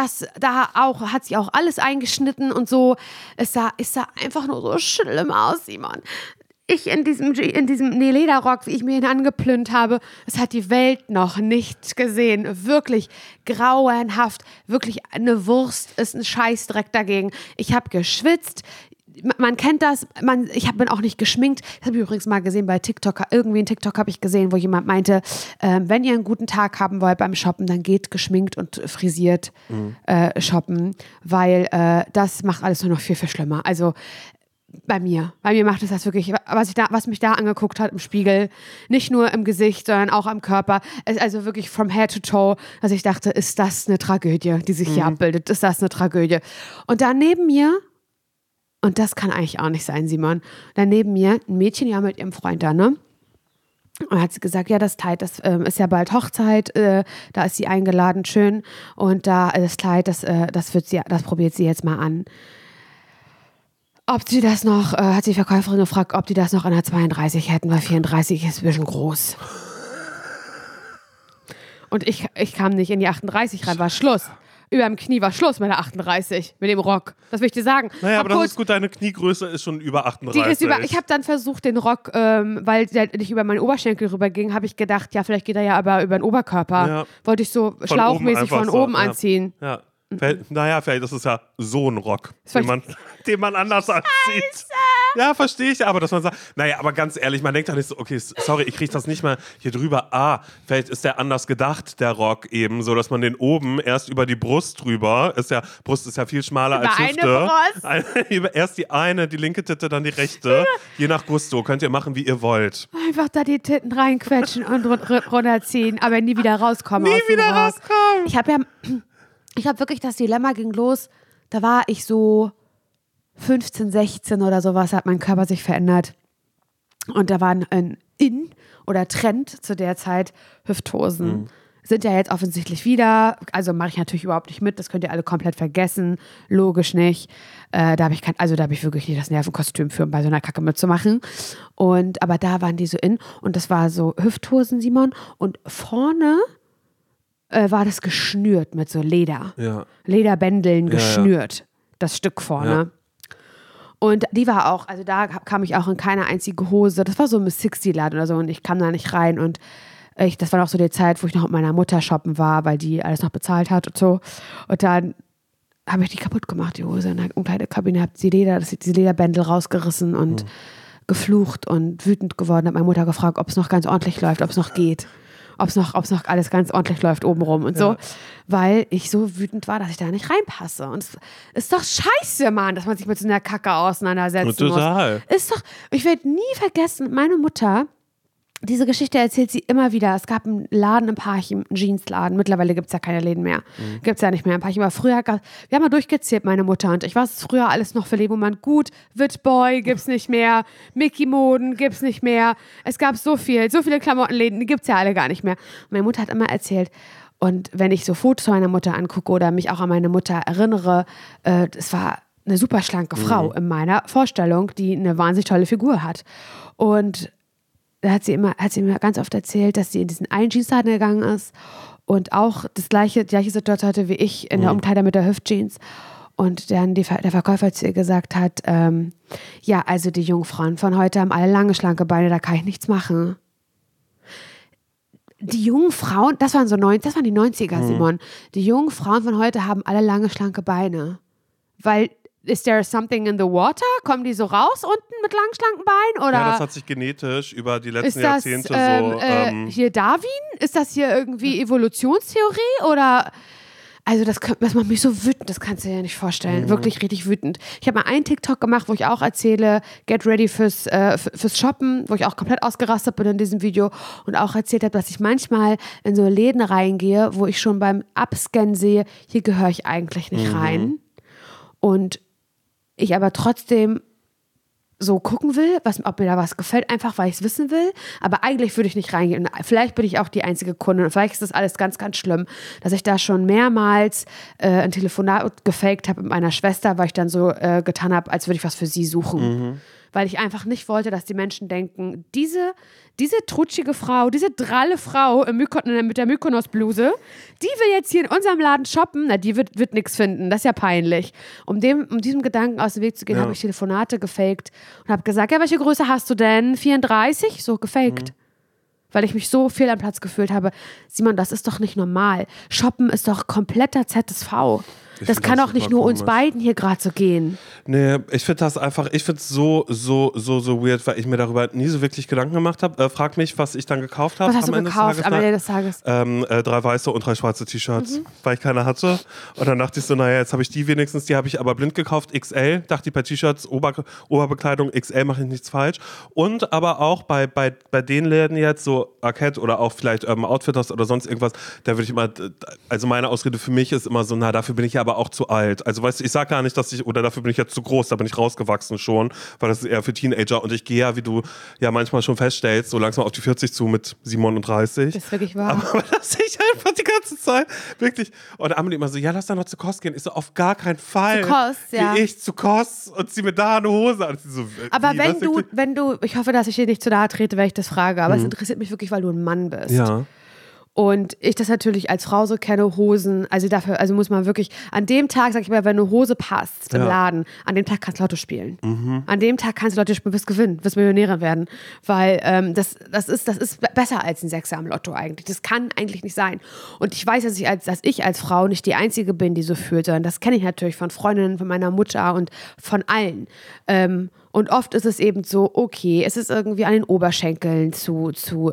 hat sich auch alles eingeschnitten und so. Es sah einfach nur so schlimm aus, Simon. Ich in diesem Lederrock, wie ich mir ihn angeplünt habe, es hat die Welt noch nicht gesehen. Wirklich grauenhaft. Wirklich eine Wurst ist ein Scheißdreck dagegen. Ich habe geschwitzt. Man kennt das, ich bin auch nicht geschminkt. Das habe ich übrigens mal gesehen bei TikTok. Irgendwie in TikTok habe ich gesehen, wo jemand meinte, wenn ihr einen guten Tag haben wollt beim Shoppen, dann geht geschminkt und frisiert shoppen, weil das macht alles nur noch viel, viel schlimmer. Also bei mir macht es das wirklich, was mich da angeguckt hat im Spiegel, nicht nur im Gesicht, sondern auch am Körper, also wirklich from head to toe, also ich dachte, ist das eine Tragödie, die sich hier abbildet, ist das eine Tragödie? Und da neben mir, und das kann eigentlich auch nicht sein, Simon, da neben mir ein Mädchen, mit ihrem Freund da, ne? Und hat sie gesagt, ja, das Kleid, das ist ja bald Hochzeit, da ist sie eingeladen, schön, und da das Kleid, das probiert sie jetzt mal an. Ob sie das noch, hat die Verkäuferin gefragt, ob die das noch in der 32 hätten, weil 34 ist ein bisschen groß. Und ich kam nicht in die 38 rein, war Schluss. Über dem Knie war Schluss mit der 38, mit dem Rock. Das will ich dir sagen. Naja, aber das ist gut, deine Kniegröße ist schon über 38. Ich habe dann versucht, den Rock, weil der nicht über meinen Oberschenkel rüberging, habe ich gedacht, ja, vielleicht geht er ja aber über den Oberkörper. Ja. Wollte ich so schlauchmäßig von oben anziehen. Ja. Vielleicht ist es ja so ein Rock, den man anders anzieht. Ja, verstehe ich, aber dass man sagt, naja, aber ganz ehrlich, man denkt doch nicht so, okay, sorry, ich kriege das nicht mal hier drüber. Vielleicht ist der anders gedacht, der Rock eben, so dass man den oben erst über die Brust drüber, Brust ist ja viel schmaler als Hüfte. Erst die linke Titte, dann die rechte. Je nach Gusto, könnt ihr machen, wie ihr wollt. Einfach da die Titten reinquetschen und runterziehen, aber nie wieder rauskommen. Ich habe wirklich, das Dilemma ging los, da war ich so 15, 16 oder sowas, hat mein Körper sich verändert. Und da war ein Trend zu der Zeit Hüfthosen. Sind ja jetzt offensichtlich wieder, also mache ich natürlich überhaupt nicht mit, das könnt ihr alle komplett vergessen, logisch nicht. Da habe ich wirklich nicht das Nervenkostüm für, um bei so einer Kacke mitzumachen. Aber da waren die so und das war so Hüfthosen, Simon, und vorne war das geschnürt mit so Leder. Ja. Lederbändeln geschnürt, das Stück vorne. Ja. Und die war auch, also da kam ich auch in keine einzige Hose. Das war so ein Miss 60-Laden oder so und ich kam da nicht rein. Und das war auch so die Zeit, wo ich noch mit meiner Mutter shoppen war, weil die alles noch bezahlt hat und so. Und dann habe ich die kaputt gemacht, die Hose in der Umkleidekabine. Habe die Lederbändel rausgerissen und geflucht und wütend geworden. Habe meine Mutter gefragt, ob es noch ganz ordentlich läuft, ob es noch geht. Ob es noch alles ganz ordentlich läuft obenrum und so, weil ich so wütend war, dass ich da nicht reinpasse. Und es ist doch scheiße, Mann, dass man sich mit so einer Kacke auseinandersetzen Total. muss. Ich werde nie vergessen, meine Mutter, diese Geschichte erzählt sie immer wieder. Es gab einen Laden im Parchim, einen Jeansladen. Mittlerweile gibt es ja keine Läden mehr. Gibt es ja nicht mehr im Parchim. Aber früher wir haben mal durchgezählt, meine Mutter und ich, was es früher alles noch für Läden, wo man gut, Witboy gibt's nicht mehr, Mickey-Moden gibt's nicht mehr. Es gab so viele Klamottenläden, die gibt's ja alle gar nicht mehr. Und meine Mutter hat immer erzählt, und wenn ich so Fotos meiner Mutter angucke oder mich auch an meine Mutter erinnere, es war eine super schlanke Frau in meiner Vorstellung, die eine wahnsinnig tolle Figur hat. Und da hat sie mir ganz oft erzählt, dass sie in diesen einen Jeansladen gegangen ist und auch die gleiche Situation hatte wie ich in der Umkleider mit der Hüftjeans. Und dann der Verkäufer zu ihr gesagt hat, also die Jungfrauen von heute haben alle lange, schlanke Beine, da kann ich nichts machen. Die jungen Frauen, das waren die 90er, Simon. Die jungen Frauen von heute haben alle lange, schlanke Beine. Weil is there something in the water? Kommen die so raus unten mit langen, schlanken Beinen? Oder ja, das hat sich genetisch über die letzten Jahrzehnte hier Darwin? Ist das hier irgendwie Evolutionstheorie? Oder also das macht mich so wütend, das kannst du dir ja nicht vorstellen. Wirklich richtig wütend. Ich habe mal einen TikTok gemacht, wo ich auch erzähle, get ready fürs Shoppen, wo ich auch komplett ausgerastet bin in diesem Video und auch erzählt habe, dass ich manchmal in so Läden reingehe, wo ich schon beim Abscannen sehe, hier gehöre ich eigentlich nicht rein. Und ich aber trotzdem so gucken will, ob mir da was gefällt, einfach weil ich es wissen will. Aber eigentlich würde ich nicht reingehen. Und vielleicht bin ich auch die einzige Kundin. Und vielleicht ist das alles ganz, ganz schlimm, dass ich da schon mehrmals ein Telefonat gefaked habe mit meiner Schwester, weil ich dann so getan habe, als würde ich was für sie suchen. Weil ich einfach nicht wollte, dass die Menschen denken, diese trutschige Frau, diese dralle Frau mit der Mykonos-Bluse, die will jetzt hier in unserem Laden shoppen, na, die wird nichts finden, das ist ja peinlich. Um diesem Gedanken aus dem Weg zu gehen, habe ich Telefonate gefaked und habe gesagt, ja, welche Größe hast du denn? 34? So gefaked. Weil ich mich so fehl am Platz gefühlt habe. Simon, das ist doch nicht normal. Shoppen ist doch kompletter ZSV. Das kann auch nicht nur uns beiden hier gerade so gehen. Nee, ich finde es so weird, weil ich mir darüber nie so wirklich Gedanken gemacht habe. Frag mich, was ich dann gekauft habe. Was hast du gekauft am Ende des Tages? 3 weiße und 3 schwarze T-Shirts, weil ich keine hatte. Und dann dachte ich so, naja, jetzt habe ich die wenigstens, die habe ich aber blind gekauft, XL. Dachte ich bei T-Shirts, Oberbekleidung, XL mache ich nichts falsch. Und aber auch bei den Läden jetzt, so Arcade oder auch vielleicht Outfitters oder sonst irgendwas, da würde ich immer, also meine Ausrede für mich ist immer so, na, dafür bin ich ja aber auch zu alt. Also weißt du, ich sage gar nicht, oder dafür bin ich jetzt zu groß, da bin ich rausgewachsen schon, weil das ist eher für Teenager und ich gehe ja, wie du ja manchmal schon feststellst, so langsam auf die 40 zu mit 37. Das ist wirklich wahr. Aber das sehe ich einfach die ganze Zeit, wirklich. Und Amelie immer so, ja, lass da noch zu Kost gehen. Ich so, auf gar keinen Fall. Zu Kost, ja. Gehe ich zu Kost und zieh mir da eine Hose an. So, aber wenn du, ich hoffe, dass ich dir nicht zu nahe trete, wenn ich das frage, aber es interessiert mich wirklich, weil du ein Mann bist. Ja. Und ich das natürlich als Frau so kenne, Hosen, also muss man wirklich, an dem Tag, sag ich mal, wenn eine Hose passt im Laden, an dem Tag kannst du Lotto spielen. An dem Tag kannst du Lotto spielen, wirst gewinnen, wirst Millionärin werden. Weil das ist besser als ein Sechser am Lotto eigentlich. Das kann eigentlich nicht sein. Und ich weiß, dass ich als Frau nicht die Einzige bin, die so fühlt, sondern das kenne ich natürlich von Freundinnen, von meiner Mutter und von allen. Und oft ist es eben so, okay, es ist irgendwie an den Oberschenkeln zu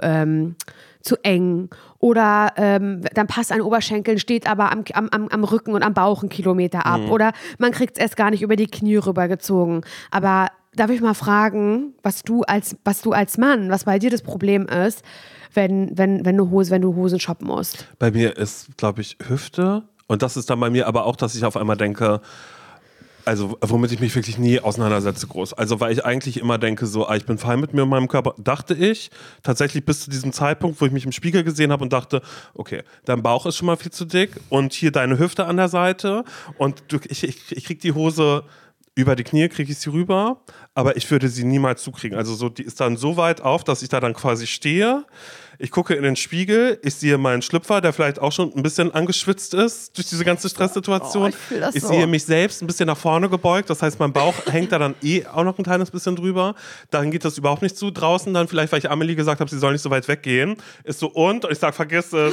eng. Oder dann passt an den Oberschenkeln, steht aber am Rücken und am Bauch 1 Kilometer ab. Oder man kriegt es erst gar nicht über die Knie rübergezogen. Aber darf ich mal fragen, was du als Mann, was bei dir das Problem ist, wenn du Hosen shoppen musst? Bei mir ist, glaube ich, Hüfte. Und das ist dann bei mir aber auch, dass ich auf einmal denke, also womit ich mich wirklich nie auseinandersetze groß. Also weil ich eigentlich immer denke so, ich bin fein mit mir und meinem Körper, dachte ich. Tatsächlich bis zu diesem Zeitpunkt, wo ich mich im Spiegel gesehen habe und dachte, okay, dein Bauch ist schon mal viel zu dick und hier deine Hüfte an der Seite und ich krieg die Hose über die Knie, kriege ich sie rüber, aber ich würde sie niemals zukriegen. Also so, die ist dann so weit auf, dass ich da dann quasi stehe. Ich gucke in den Spiegel, ich sehe meinen Schlüpfer, der vielleicht auch schon ein bisschen angeschwitzt ist durch diese ganze Stresssituation. Ich sehe mich selbst ein bisschen nach vorne gebeugt, das heißt, mein Bauch hängt da dann auch noch ein kleines bisschen drüber. Dahin geht das überhaupt nicht zu. Draußen dann vielleicht, weil ich Amelie gesagt habe, sie soll nicht so weit weggehen, ist so und ich sage, vergiss es.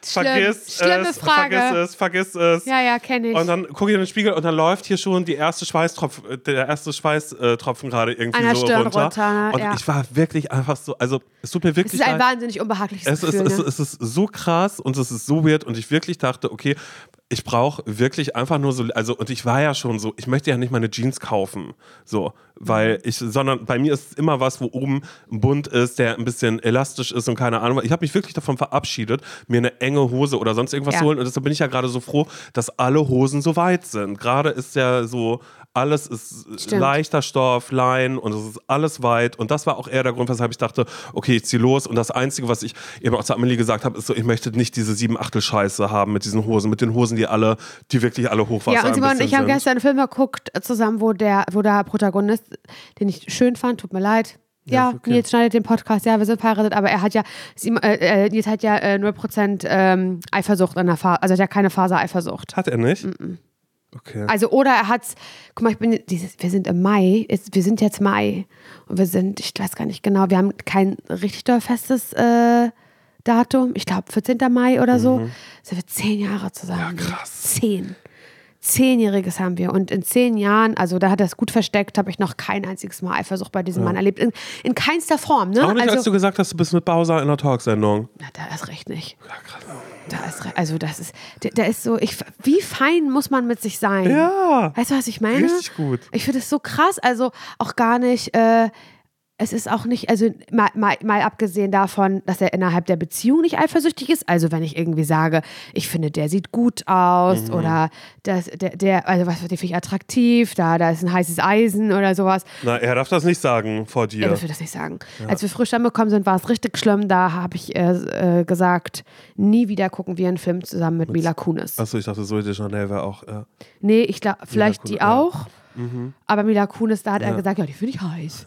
Vergiss es. Ja, kenne ich. Und dann gucke ich in den Spiegel und dann läuft hier schon der erste Schweißtropfen gerade irgendwie so runter. Und ich war wirklich einfach so, also es tut mir wirklich leid. Es ist ein wahnsinnig unbehagliches Gefühl. Es ist so krass und es ist so weird und ich wirklich dachte, okay, ich brauche wirklich einfach nur so, also und ich war ja schon so, ich möchte ja nicht meine Jeans kaufen, so, sondern bei mir ist es immer was, wo oben ein Bund ist, der ein bisschen elastisch ist und keine Ahnung. Ich habe mich wirklich davon verabschiedet, mir eine enge Hose oder sonst irgendwas zu holen und deshalb bin ich ja gerade so froh, dass alle Hosen so weit sind. Gerade ist ja so, alles ist leichter Stoff, Lein und es ist alles weit und das war auch eher der Grund, weshalb ich dachte, okay, ich ziehe los und das Einzige, was ich eben auch zu Amelie gesagt habe, ist so, ich möchte nicht diese 7/8 Scheiße haben mit diesen Hosen, mit den Hosen, die wirklich alle Hochwasser ja, und Simon und ich haben gestern einen Film geguckt zusammen, wo der Protagonist, den ich schön fand, tut mir leid. Ja, okay. Nils schneidet den Podcast, ja, wir sind verheiratet, aber er hat ja, Nils hat ja 0% Eifersucht an der Phase, also er hat ja keine Phase-Eifersucht. Hat er nicht? Okay. Also, oder er hat's, guck mal, wir sind im Mai, wir sind jetzt Mai und ich weiß gar nicht genau, wir haben kein richtig doll festes Datum, ich glaube 14. Mai oder so, sind wir 10 Jahre zusammen. Ja, krass. 10. 10-Jähriges haben wir und in 10 Jahren, also da hat er es gut versteckt, habe ich noch kein einziges Mal Eifersucht bei diesem Mann erlebt. In keinster Form, ne? Auch nicht, als du gesagt hast, du bist mit Bowser in einer Talksendung. Na, da ist recht nicht. Ja, krass. Da ist recht, also das ist, der ist so, wie fein muss man mit sich sein? Ja. Weißt du, was ich meine? Richtig gut. Ich finde es so krass, also auch gar nicht, es ist auch nicht, also mal abgesehen davon, dass er innerhalb der Beziehung nicht eifersüchtig ist. Also wenn ich irgendwie sage, ich finde, der sieht gut aus oder also was finde ich attraktiv, da ist ein heißes Eisen oder sowas. Na, er darf das nicht sagen vor dir. Er darf das nicht sagen. Ja. Als wir frisch angekommen sind, war es richtig schlimm. Da habe ich gesagt, nie wieder gucken wir einen Film zusammen mit Mila Kunis. Achso, ich dachte, Zoe Deschanel wäre auch, ja. Nee, ich glaube, vielleicht die auch. Aber Mila Kunis, da hat er gesagt, ja, die finde ich heiß.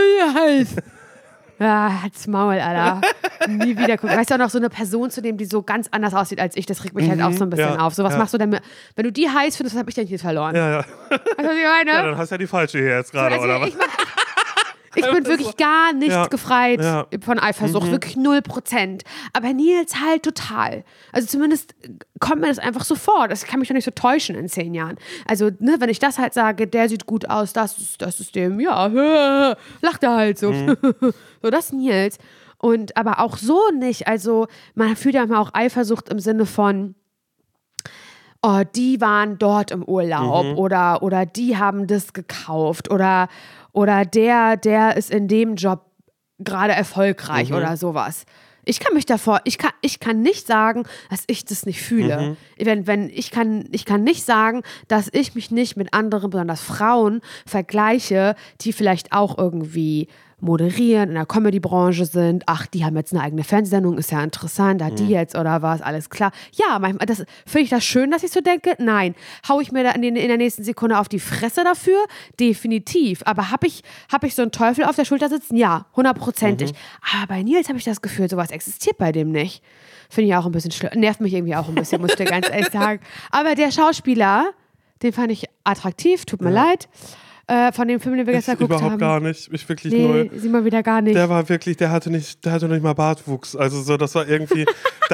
Ja, halt's Maul, Alter. Nie wieder gucken. Weißt du auch noch so eine Person zu nehmen, die so ganz anders aussieht als ich, das regt mich halt auch so ein bisschen auf. So, was machst du denn wenn du die heiß findest, was habe ich denn hier verloren? Ja. Weißt du, was ich meine? Ja, dann hast du ja die falsche hier jetzt gerade, oder was? Ich bin wirklich gar nicht gefreit von Eifersucht, wirklich 0%. Aber Nils halt total. Also zumindest kommt mir das einfach so vor. Das kann mich doch nicht so täuschen in 10 Jahren. Also, ne, wenn ich das halt sage, der sieht gut aus, das ist dem, ja, lacht er halt so. So, das ist Nils. Und aber auch so nicht. Also, man fühlt ja immer auch Eifersucht im Sinne von, oh, die waren dort im Urlaub oder die haben das gekauft oder der ist in dem Job gerade erfolgreich oder sowas. Ich kann nicht sagen, dass ich das nicht fühle. Ich kann nicht sagen, dass ich mich nicht mit anderen, besonders Frauen, vergleiche, die vielleicht auch irgendwie moderieren, in der Comedy-Branche sind. Ach, die haben jetzt eine eigene Fernsehsendung, ist ja interessant, da die jetzt oder was, alles klar. Ja, manchmal, finde ich das schön, dass ich so denke? Nein. Hau ich mir da in der nächsten Sekunde auf die Fresse dafür? Definitiv. Aber hab ich so einen Teufel auf der Schulter sitzen? Ja, 100%. Aber bei Nils habe ich das Gefühl, sowas existiert bei dem nicht. Finde ich auch ein bisschen schlimm. Nervt mich irgendwie auch ein bisschen, muss ich dir ganz ehrlich sagen. Aber der Schauspieler, den fand ich attraktiv, tut mir leid. von dem Film, den wir gestern geguckt haben? Überhaupt gar nicht. Ich wirklich nee, null. Sieh mal wieder gar nicht. Der war wirklich, der hatte nicht mal Bartwuchs. Also so, das war irgendwie,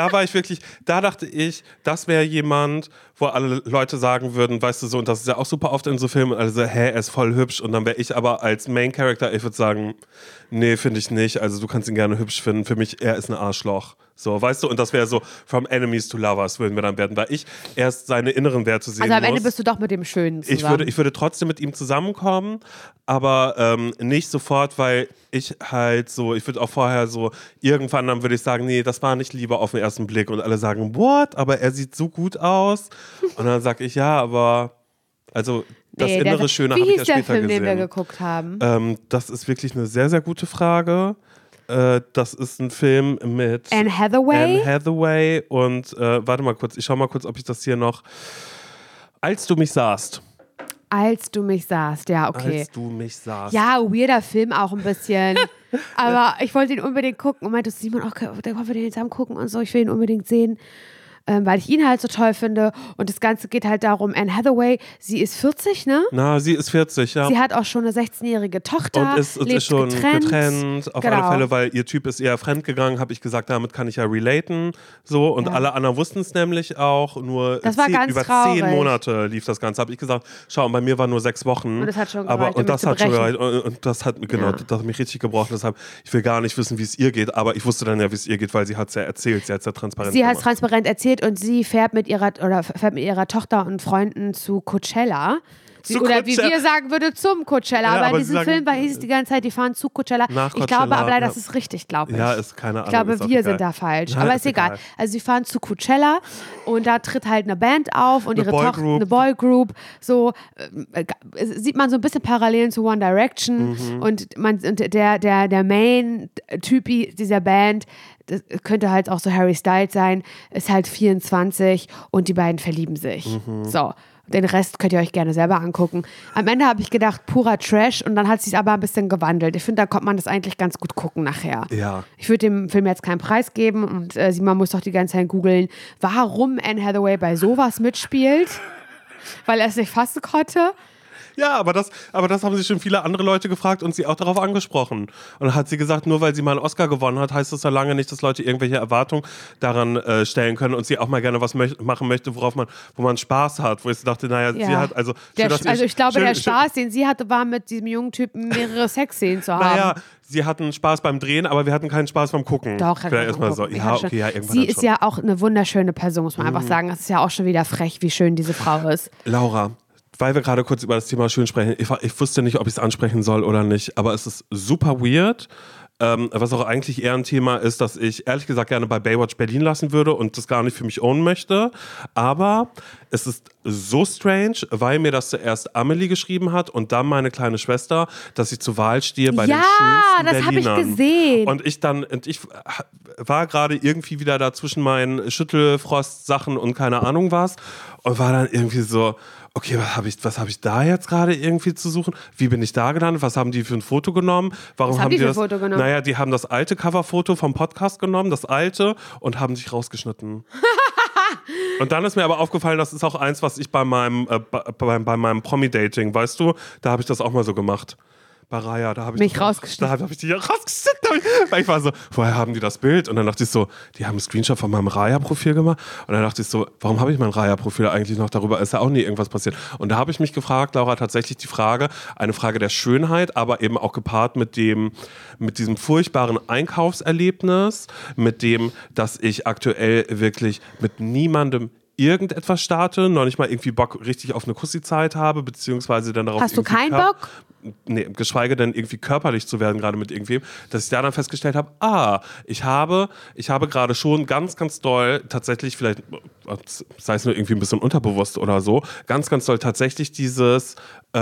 da dachte ich, das wäre jemand, wo alle Leute sagen würden, weißt du so, und das ist ja auch super oft in so Filmen, also er ist voll hübsch und dann wäre ich aber als Main Character, ich würde sagen, nee, finde ich nicht. Also du kannst ihn gerne hübsch finden. Für mich, er ist ein Arschloch. So, weißt du, und das wäre so, from enemies to lovers würden wir dann werden, weil ich erst seine inneren Werte sehen muss. Also am Ende bist du doch mit dem Schönen zusammen. Ich würde trotzdem mit ihm zusammenkommen, aber nicht sofort, weil ich halt so, ich würde auch vorher so, irgendwann dann würde ich sagen, nee, das war nicht Liebe auf den ersten Blick und alle sagen, what? Aber er sieht so gut aus. Und dann sage ich, ja, aber, also das innere Schöne habe ich ja später gesehen. Wie hieß der Film, den wir geguckt haben? Das ist wirklich eine sehr, sehr gute Frage. Das ist ein Film mit Anne Hathaway und warte mal kurz, ich schau mal kurz, ob ich das hier noch. Als du mich sahst. Als du mich sahst, ja, okay. Als du mich sahst. Ja, weirder Film auch ein bisschen. Aber ich wollte ihn unbedingt gucken und meinte Simon, okay, dann wollen wir den zusammen gucken und so, ich will ihn unbedingt sehen. Weil ich ihn halt so toll finde. Und das Ganze geht halt darum, Anne Hathaway, sie ist 40, ne? Na, sie ist 40, ja. Sie hat auch schon eine 16-jährige Tochter. Und ist schon getrennt. Auf alle Fälle, weil ihr Typ ist eher fremdgegangen, habe ich gesagt, damit kann ich ja relaten. So, und alle anderen wussten es nämlich auch. Nur das war ganz über traurig. 10 Monate lief das Ganze. Habe ich gesagt, schau, und bei mir waren nur 6 Wochen. Und das hat schon gereicht, und das hat schon gereicht. Und das hat, das hat mich richtig gebrochen. Deshalb, ich will gar nicht wissen, wie es ihr geht, aber ich wusste dann ja, wie es ihr geht, weil sie hat es ja erzählt. Sie hat es ja transparent Sie hat es transparent erzählt und sie fährt mit ihrer Tochter und Freunden zu Coachella. Oder wie wir sagen würde, zum Coachella. Ja, aber in diesem Film hieß es die ganze Zeit, die fahren zu Coachella. Ich glaube aber leider, das ist richtig, glaube ich. Ja, ist keine Ahnung. Ich glaube, wir sind da falsch. Aber ist egal. Also sie fahren zu Coachella und da tritt halt eine Band auf und ihre Tochter, eine Boygroup. So sieht man so ein bisschen Parallelen zu One Direction. Und der Main-Typi dieser Band, das könnte halt auch so Harry Styles sein, ist halt 24 und die beiden verlieben sich. So. Den Rest könnt ihr euch gerne selber angucken. Am Ende habe ich gedacht, purer Trash und dann hat es sich aber ein bisschen gewandelt. Ich finde, da kommt man das eigentlich ganz gut gucken nachher. Ja. Ich würde dem Film jetzt keinen Preis geben und man muss doch die ganze Zeit googeln, warum Anne Hathaway bei sowas mitspielt, weil er es nicht fassen konnte. Ja, aber das haben sich schon viele andere Leute gefragt und sie auch darauf angesprochen. Und dann hat sie gesagt, nur weil sie mal einen Oscar gewonnen hat, heißt das ja lange nicht, dass Leute irgendwelche Erwartungen daran stellen können und sie auch mal gerne was machen möchte, wo man Spaß hat. Wo ich dachte, naja, sie hat also... ich glaube, der Spaß, den sie hatte, war mit diesem jungen Typen mehrere Sexszenen zu haben. Naja, sie hatten Spaß beim Drehen, aber wir hatten keinen Spaß beim Gucken. Doch, erstmal so. Ja, okay, ja, irgendwann sie ist ja auch eine wunderschöne Person, muss man einfach sagen. Das ist ja auch schon wieder frech, wie schön diese Frau ist. Laura, weil wir gerade kurz über das Thema schön sprechen, ich wusste nicht, ob ich es ansprechen soll oder nicht, aber es ist super weird. Was auch eigentlich eher ein Thema ist, dass ich ehrlich gesagt gerne bei Baywatch Berlin lassen würde und das gar nicht für mich ownen möchte. Aber es ist so strange, weil mir das zuerst Amelie geschrieben hat und dann meine kleine Schwester, dass ich zur Wahl stehe bei den schönsten Berlinern. Ja, das habe ich gesehen. Und ich war gerade irgendwie wieder da zwischen meinen Schüttelfrost-Sachen und keine Ahnung was und war dann irgendwie so, okay, was hab ich da jetzt gerade irgendwie zu suchen? Wie bin ich da gelandet? Was haben die für ein Foto genommen? Warum haben die das Foto genommen? Naja, die haben das alte Coverfoto vom Podcast genommen, das alte, und haben sich rausgeschnitten. Und dann ist mir aber aufgefallen, das ist auch eins, was ich bei meinem Promi-Dating, weißt du, da habe ich das auch mal so gemacht. Bei Raya, da habe ich mich rausgeschnitten. Da habe ich die rausgeschnitten. Weil ich war so, woher haben die das Bild? Und dann dachte ich so, die haben einen Screenshot von meinem Raya-Profil gemacht. Und dann dachte ich so, warum habe ich mein Raya-Profil eigentlich noch? Darüber ist ja auch nie irgendwas passiert. Und da habe ich mich gefragt, Laura, tatsächlich die Frage, eine Frage der Schönheit, aber eben auch gepaart mit diesem furchtbaren Einkaufserlebnis, mit dem, dass ich aktuell wirklich mit niemandem irgendetwas starte, noch nicht mal irgendwie Bock richtig auf eine Kussi-Zeit habe, beziehungsweise dann darauf... Hast du keinen Bock? Nee, geschweige denn irgendwie körperlich zu werden, gerade mit irgendwem, dass ich da dann festgestellt habe, ich habe gerade schon ganz, ganz doll tatsächlich, vielleicht, sei es nur irgendwie ein bisschen unterbewusst oder so, ganz, ganz doll tatsächlich dieses,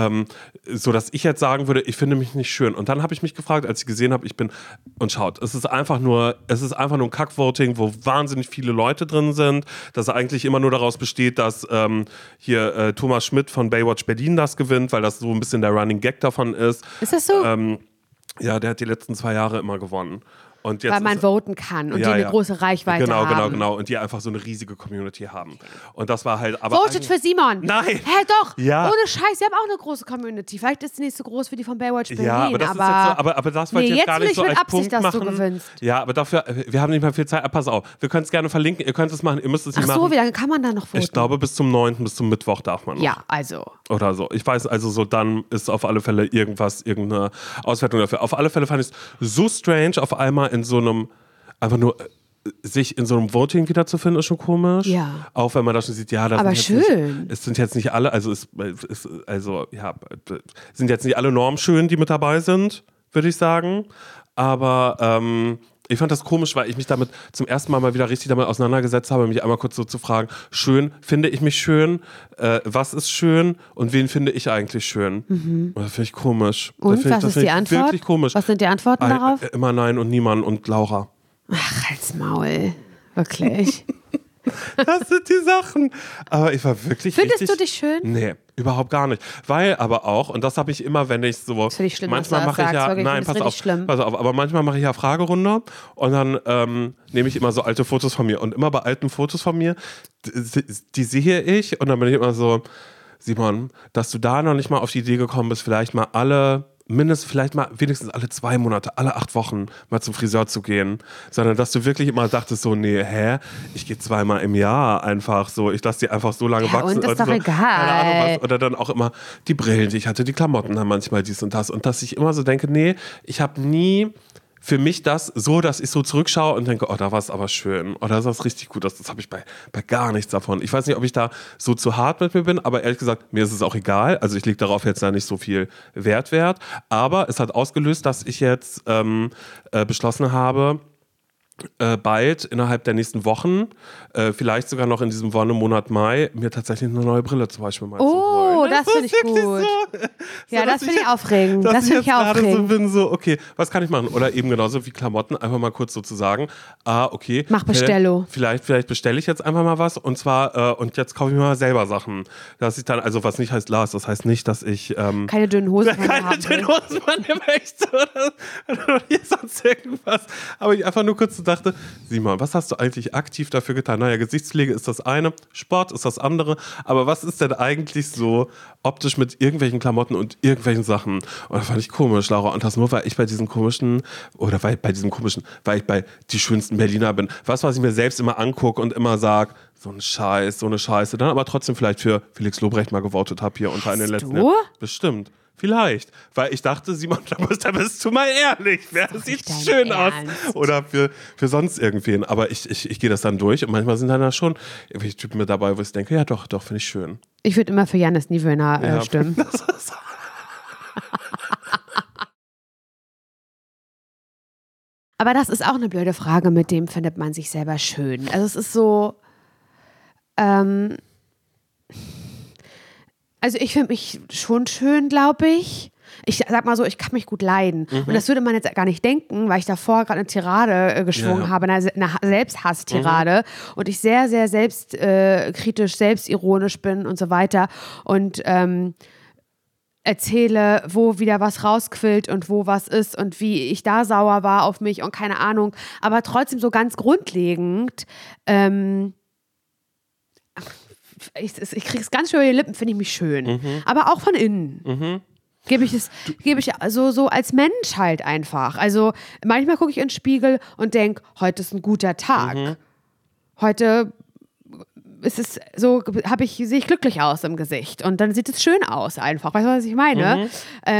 so dass ich jetzt sagen würde, ich finde mich nicht schön. Und dann habe ich mich gefragt, als ich gesehen habe, und schaut, es ist einfach nur ein Kackvoting, wo wahnsinnig viele Leute drin sind, dass eigentlich immer nur daraus besteht, dass hier Thomas Schmidt von Baywatch Berlin das gewinnt, weil das so ein bisschen der Running Gag davon ist. Ist das so? Ja, der hat die letzten 2 Jahre immer gewonnen. Und jetzt weil man voten kann und die eine große Reichweite haben. Genau. Und die einfach so eine riesige Community haben. Und das war halt... Aber votet für Simon! Nein! Hä, doch! Ja. Ohne Scheiß, wir haben auch eine große Community. Vielleicht ist sie nicht so groß wie die von Baywatch Berlin. Ja, aber das ist jetzt so, aber das wollte ich jetzt gar nicht so als Punkt dass machen. Du gewinnst. Ja, aber dafür, wir haben nicht mehr viel Zeit. Pass auf, wir können es gerne verlinken, ihr könnt es machen, ihr müsst es nicht machen. Ach so, wie lange kann man da noch voten? Ich glaube, bis zum 9., bis zum Mittwoch darf man noch. Ja, also. Oder so. Ich weiß, also so, dann ist auf alle Fälle irgendeine Auswertung dafür. Auf alle Fälle fand ich es so strange, auf einmal in so einem, einfach nur sich in so einem Voting wiederzufinden, ist schon komisch. Ja. Auch wenn man da schon sieht, ja, das aber sind schön. Es sind jetzt nicht alle, sind jetzt nicht alle normschön, die mit dabei sind, würde ich sagen. Aber ich fand das komisch, weil ich mich damit zum ersten Mal wieder richtig damit auseinandergesetzt habe, mich einmal kurz so zu fragen, schön, finde ich mich schön? Was ist schön? Und wen finde ich eigentlich schön? Und das finde ich komisch. Und was ist die Antwort? Wirklich komisch. Was sind die Antworten darauf? Immer Nein und Niemand und Laura. Ach, halt's Maul. Wirklich. Das sind die Sachen. Aber ich war wirklich Findest du dich schön? Nee, überhaupt gar nicht. Weil aber auch, und das habe ich immer, wenn ich so... Das finde ich schlimm, manchmal mache ich ja... Wirklich, Nein, pass auf, aber manchmal mache ich ja Fragerunde und dann nehme ich immer so alte Fotos von mir. Und immer bei alten Fotos von mir, die sehe ich und dann bin ich immer so, Simon, dass du da noch nicht mal auf die Idee gekommen bist, vielleicht mal wenigstens alle 2 Monate, alle 8 Wochen mal zum Friseur zu gehen, sondern dass du wirklich immer dachtest so, nee, ich gehe 2-mal im Jahr einfach so, ich lasse die einfach so lange wachsen. Und das ist doch so, egal. Keine Ahnung was. Oder dann auch immer die Brillen, die ich hatte, die Klamotten dann manchmal dies und das und dass ich immer so denke, nee, ich habe nie für mich das so, dass ich so zurückschaue und denke, oh, da war es aber schön. Oder das ist richtig gut. Das habe ich bei gar nichts davon. Ich weiß nicht, ob ich da so zu hart mit mir bin, aber ehrlich gesagt, mir ist es auch egal. Also ich lege darauf jetzt da nicht so viel Wert. Aber es hat ausgelöst, dass ich jetzt beschlossen habe, bald innerhalb der nächsten Wochen, vielleicht sogar noch in diesem Wonnemonat Mai, mir tatsächlich eine neue Brille zum Beispiel mal zu holen. Oh, das finde ich gut. So, ja, das finde ich aufregend. Das finde ich aufregend. So bin, so, okay, was kann ich machen? Oder eben genauso wie Klamotten, einfach mal kurz so zu sagen, okay. Mach Bestello. Vielleicht bestelle ich jetzt einfach mal was und zwar, und jetzt kaufe ich mir mal selber Sachen. Dass ich dann, also was nicht heißt Lars, das heißt nicht, dass ich keine dünnen Hosen keine dünnen Hosen möchte oder sonst irgendwas. Aber ich einfach nur kurz so dachte, Simon, was hast du eigentlich aktiv dafür getan? Naja, Gesichtspflege ist das eine, Sport ist das andere, aber was ist denn eigentlich so optisch mit irgendwelchen Klamotten und irgendwelchen Sachen? Und das fand ich komisch, Laura. Und das nur, weil ich bei diesem komischen, weil ich bei die schönsten Berliner bin. Was ich mir selbst immer angucke und immer sage, so ein Scheiß, so eine Scheiße. Dann aber trotzdem vielleicht für Felix Lobrecht mal gewotet habe hier unter den letzten. Du? Bestimmt. Vielleicht. Weil ich dachte, Simon, da bist du mal ehrlich. Wer sieht schön aus? Oder für sonst irgendwen. Aber ich gehe das dann durch und manchmal sind dann da schon irgendwelche Typen mit dabei, wo ich denke, ja doch, finde ich schön. Ich würde immer für Jannis Niewöhner stimmen. Aber das ist auch eine blöde Frage, mit dem findet man sich selber schön. Also es ist so, also ich finde mich schon schön, glaube ich. Ich sag mal so, ich kann mich gut leiden. Und das würde man jetzt gar nicht denken, weil ich davor gerade eine Tirade geschwungen habe, eine Selbsthass-Tirade. Und ich sehr, sehr selbstkritisch, selbstironisch bin und so weiter. Und erzähle, wo wieder was rausquillt und wo was ist und wie ich da sauer war auf mich und keine Ahnung. Aber trotzdem so ganz grundlegend, ich krieg's ganz schön über die Lippen, finde ich mich schön. Aber auch von innen. Gebe ich so als Mensch halt einfach. Also manchmal gucke ich in den Spiegel und denke, heute ist ein guter Tag. Heute ist es so, sehe ich glücklich aus im Gesicht und dann sieht es schön aus einfach. Weißt du, was ich meine?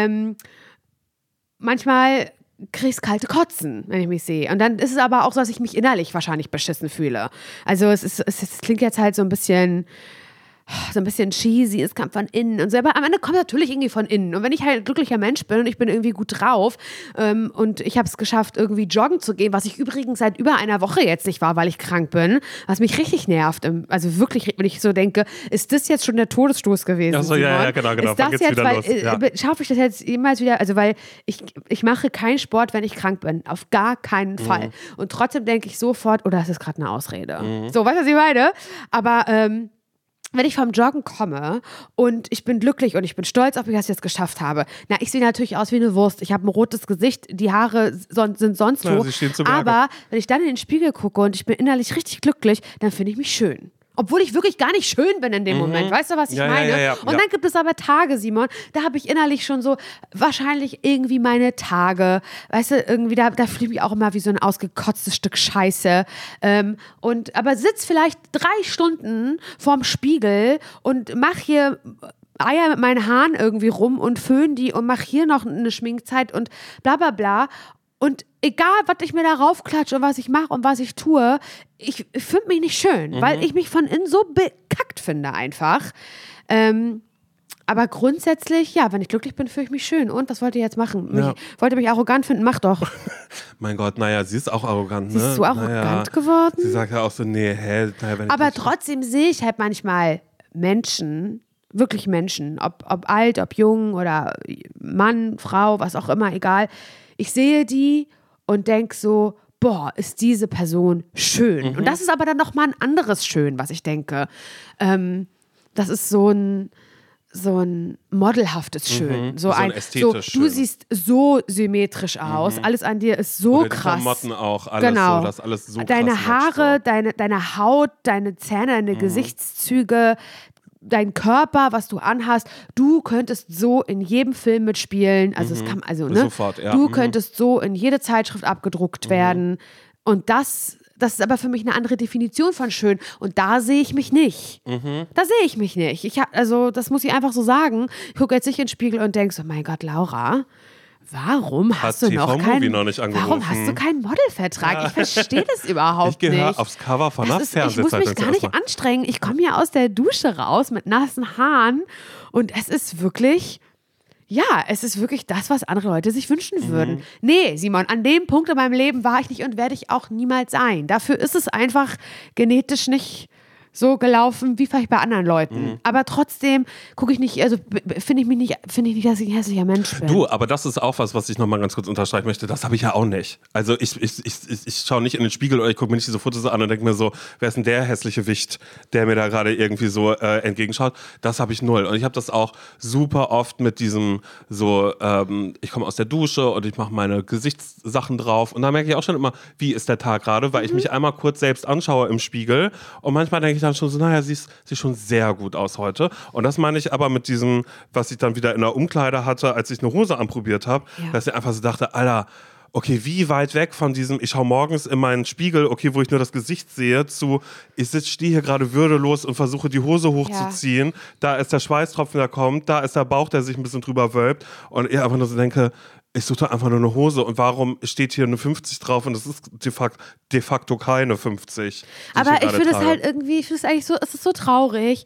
Manchmal kriege ich kalte Kotzen, wenn ich mich sehe. Und dann ist es aber auch so, dass ich mich innerlich wahrscheinlich beschissen fühle. Also es klingt jetzt halt so ein bisschen cheesy, es kam von innen und so, aber am Ende kommt natürlich irgendwie von innen. Und wenn ich halt ein glücklicher Mensch bin und ich bin irgendwie gut drauf und ich habe es geschafft, irgendwie joggen zu gehen, was ich übrigens seit über einer Woche jetzt nicht war, weil ich krank bin, was mich richtig nervt. Also wirklich, wenn ich so denke, ist das jetzt schon der Todesstoß gewesen? Achso, ja, genau. Ist das jetzt, schaffe ich das jetzt jemals wieder, also weil ich mache keinen Sport, wenn ich krank bin. Auf gar keinen Fall. Und trotzdem denke ich sofort, das ist gerade eine Ausrede. So, weißt du, was ich meine? Aber wenn ich vom Joggen komme und ich bin glücklich und ich bin stolz, ob ich das jetzt geschafft habe. Na, ich sehe natürlich aus wie eine Wurst. Ich habe ein rotes Gesicht, die Haare sind sonst wo. Sie stehen zu Berge. Aber wenn ich dann in den Spiegel gucke und ich bin innerlich richtig glücklich, dann finde ich mich schön. Obwohl ich wirklich gar nicht schön bin in dem Moment. Weißt du, was ich meine? Ja. Und dann gibt es aber Tage, Simon, da habe ich innerlich schon so wahrscheinlich irgendwie meine Tage. Weißt du, irgendwie, da fühle ich mich auch immer wie so ein ausgekotztes Stück Scheiße. Aber sitz vielleicht 3 Stunden vorm Spiegel und mach hier Eier mit meinen Haaren irgendwie rum und föhn die und mach hier noch eine Schminkzeit und bla bla bla. Und egal, was ich mir da raufklatsche und was ich mache und was ich tue, ich finde mich nicht schön, weil ich mich von innen so bekackt finde einfach. Aber grundsätzlich, ja, wenn ich glücklich bin, fühle ich mich schön. Und was wollt ihr jetzt machen? Wollt ihr mich arrogant finden? Mach doch. Mein Gott, naja, sie ist auch arrogant, ne? Sie ist so arrogant geworden. Sie sagt ja auch so, wenn aber trotzdem sehe ich halt manchmal Menschen, wirklich Menschen, ob alt, ob jung oder Mann, Frau, was auch immer, egal. Ich sehe die und denke so, boah, ist diese Person schön. Und das ist aber dann nochmal ein anderes Schön, was ich denke. Das ist so ein modelhaftes Schön. So ein ästhetisch Schön. Du siehst so symmetrisch aus. Alles an dir ist so oder krass. Die Klamotten auch, alles genau. so, das alles so deine krass Haare, deine Haut, deine Zähne, deine Gesichtszüge, dein Körper, was du anhast, du könntest so in jedem Film mitspielen, also es kann, also ne, sofort, ja. Du könntest so in jede Zeitschrift abgedruckt werden und das ist aber für mich eine andere Definition von schön und da sehe ich mich nicht. Da sehe ich mich nicht. Das muss ich einfach so sagen. Ich gucke jetzt nicht in den Spiegel und denke so, mein Gott, Laura, warum hast du noch keinen Modelvertrag? Ja. Ich verstehe das überhaupt nicht. Ich gehe aufs Cover von der Fernsehzeitung. Ich muss mich gar nicht anstrengen. Ich komme hier aus der Dusche raus mit nassen Haaren und es ist wirklich das, was andere Leute sich wünschen würden. Nee, Simon, an dem Punkt in meinem Leben war ich nicht und werde ich auch niemals sein. Dafür ist es einfach genetisch nicht so gelaufen wie vielleicht bei anderen Leuten. Aber trotzdem finde ich nicht, dass ich ein hässlicher Mensch bin. Du, aber das ist auch was ich nochmal ganz kurz unterstreichen möchte. Das habe ich ja auch nicht. Also ich schaue nicht in den Spiegel oder ich gucke mir nicht diese Fotos an und denke mir so, wer ist denn der hässliche Wicht, der mir da gerade irgendwie so entgegenschaut? Das habe ich null. Und ich habe das auch super oft mit diesem so, ich komme aus der Dusche und ich mache meine Gesichtssachen drauf und da merke ich auch schon immer, wie ist der Tag gerade, weil ich mich einmal kurz selbst anschaue im Spiegel und manchmal denke ich dann schon so, naja, sieht schon sehr gut aus heute. Und das meine ich aber mit diesem, was ich dann wieder in der Umkleide hatte, als ich eine Hose anprobiert habe, dass ich einfach so dachte, Alter, okay, wie weit weg von diesem, ich schaue morgens in meinen Spiegel, okay, wo ich nur das Gesicht sehe, zu, ich stehe hier gerade würdelos und versuche die Hose hochzuziehen, da ist der Schweißtropfen, der kommt, da ist der Bauch, der sich ein bisschen drüber wölbt und ich einfach nur so denke, ich suche einfach nur eine Hose und warum steht hier eine 50 drauf und das ist de facto keine 50. Aber ich finde es halt irgendwie, es ist so traurig,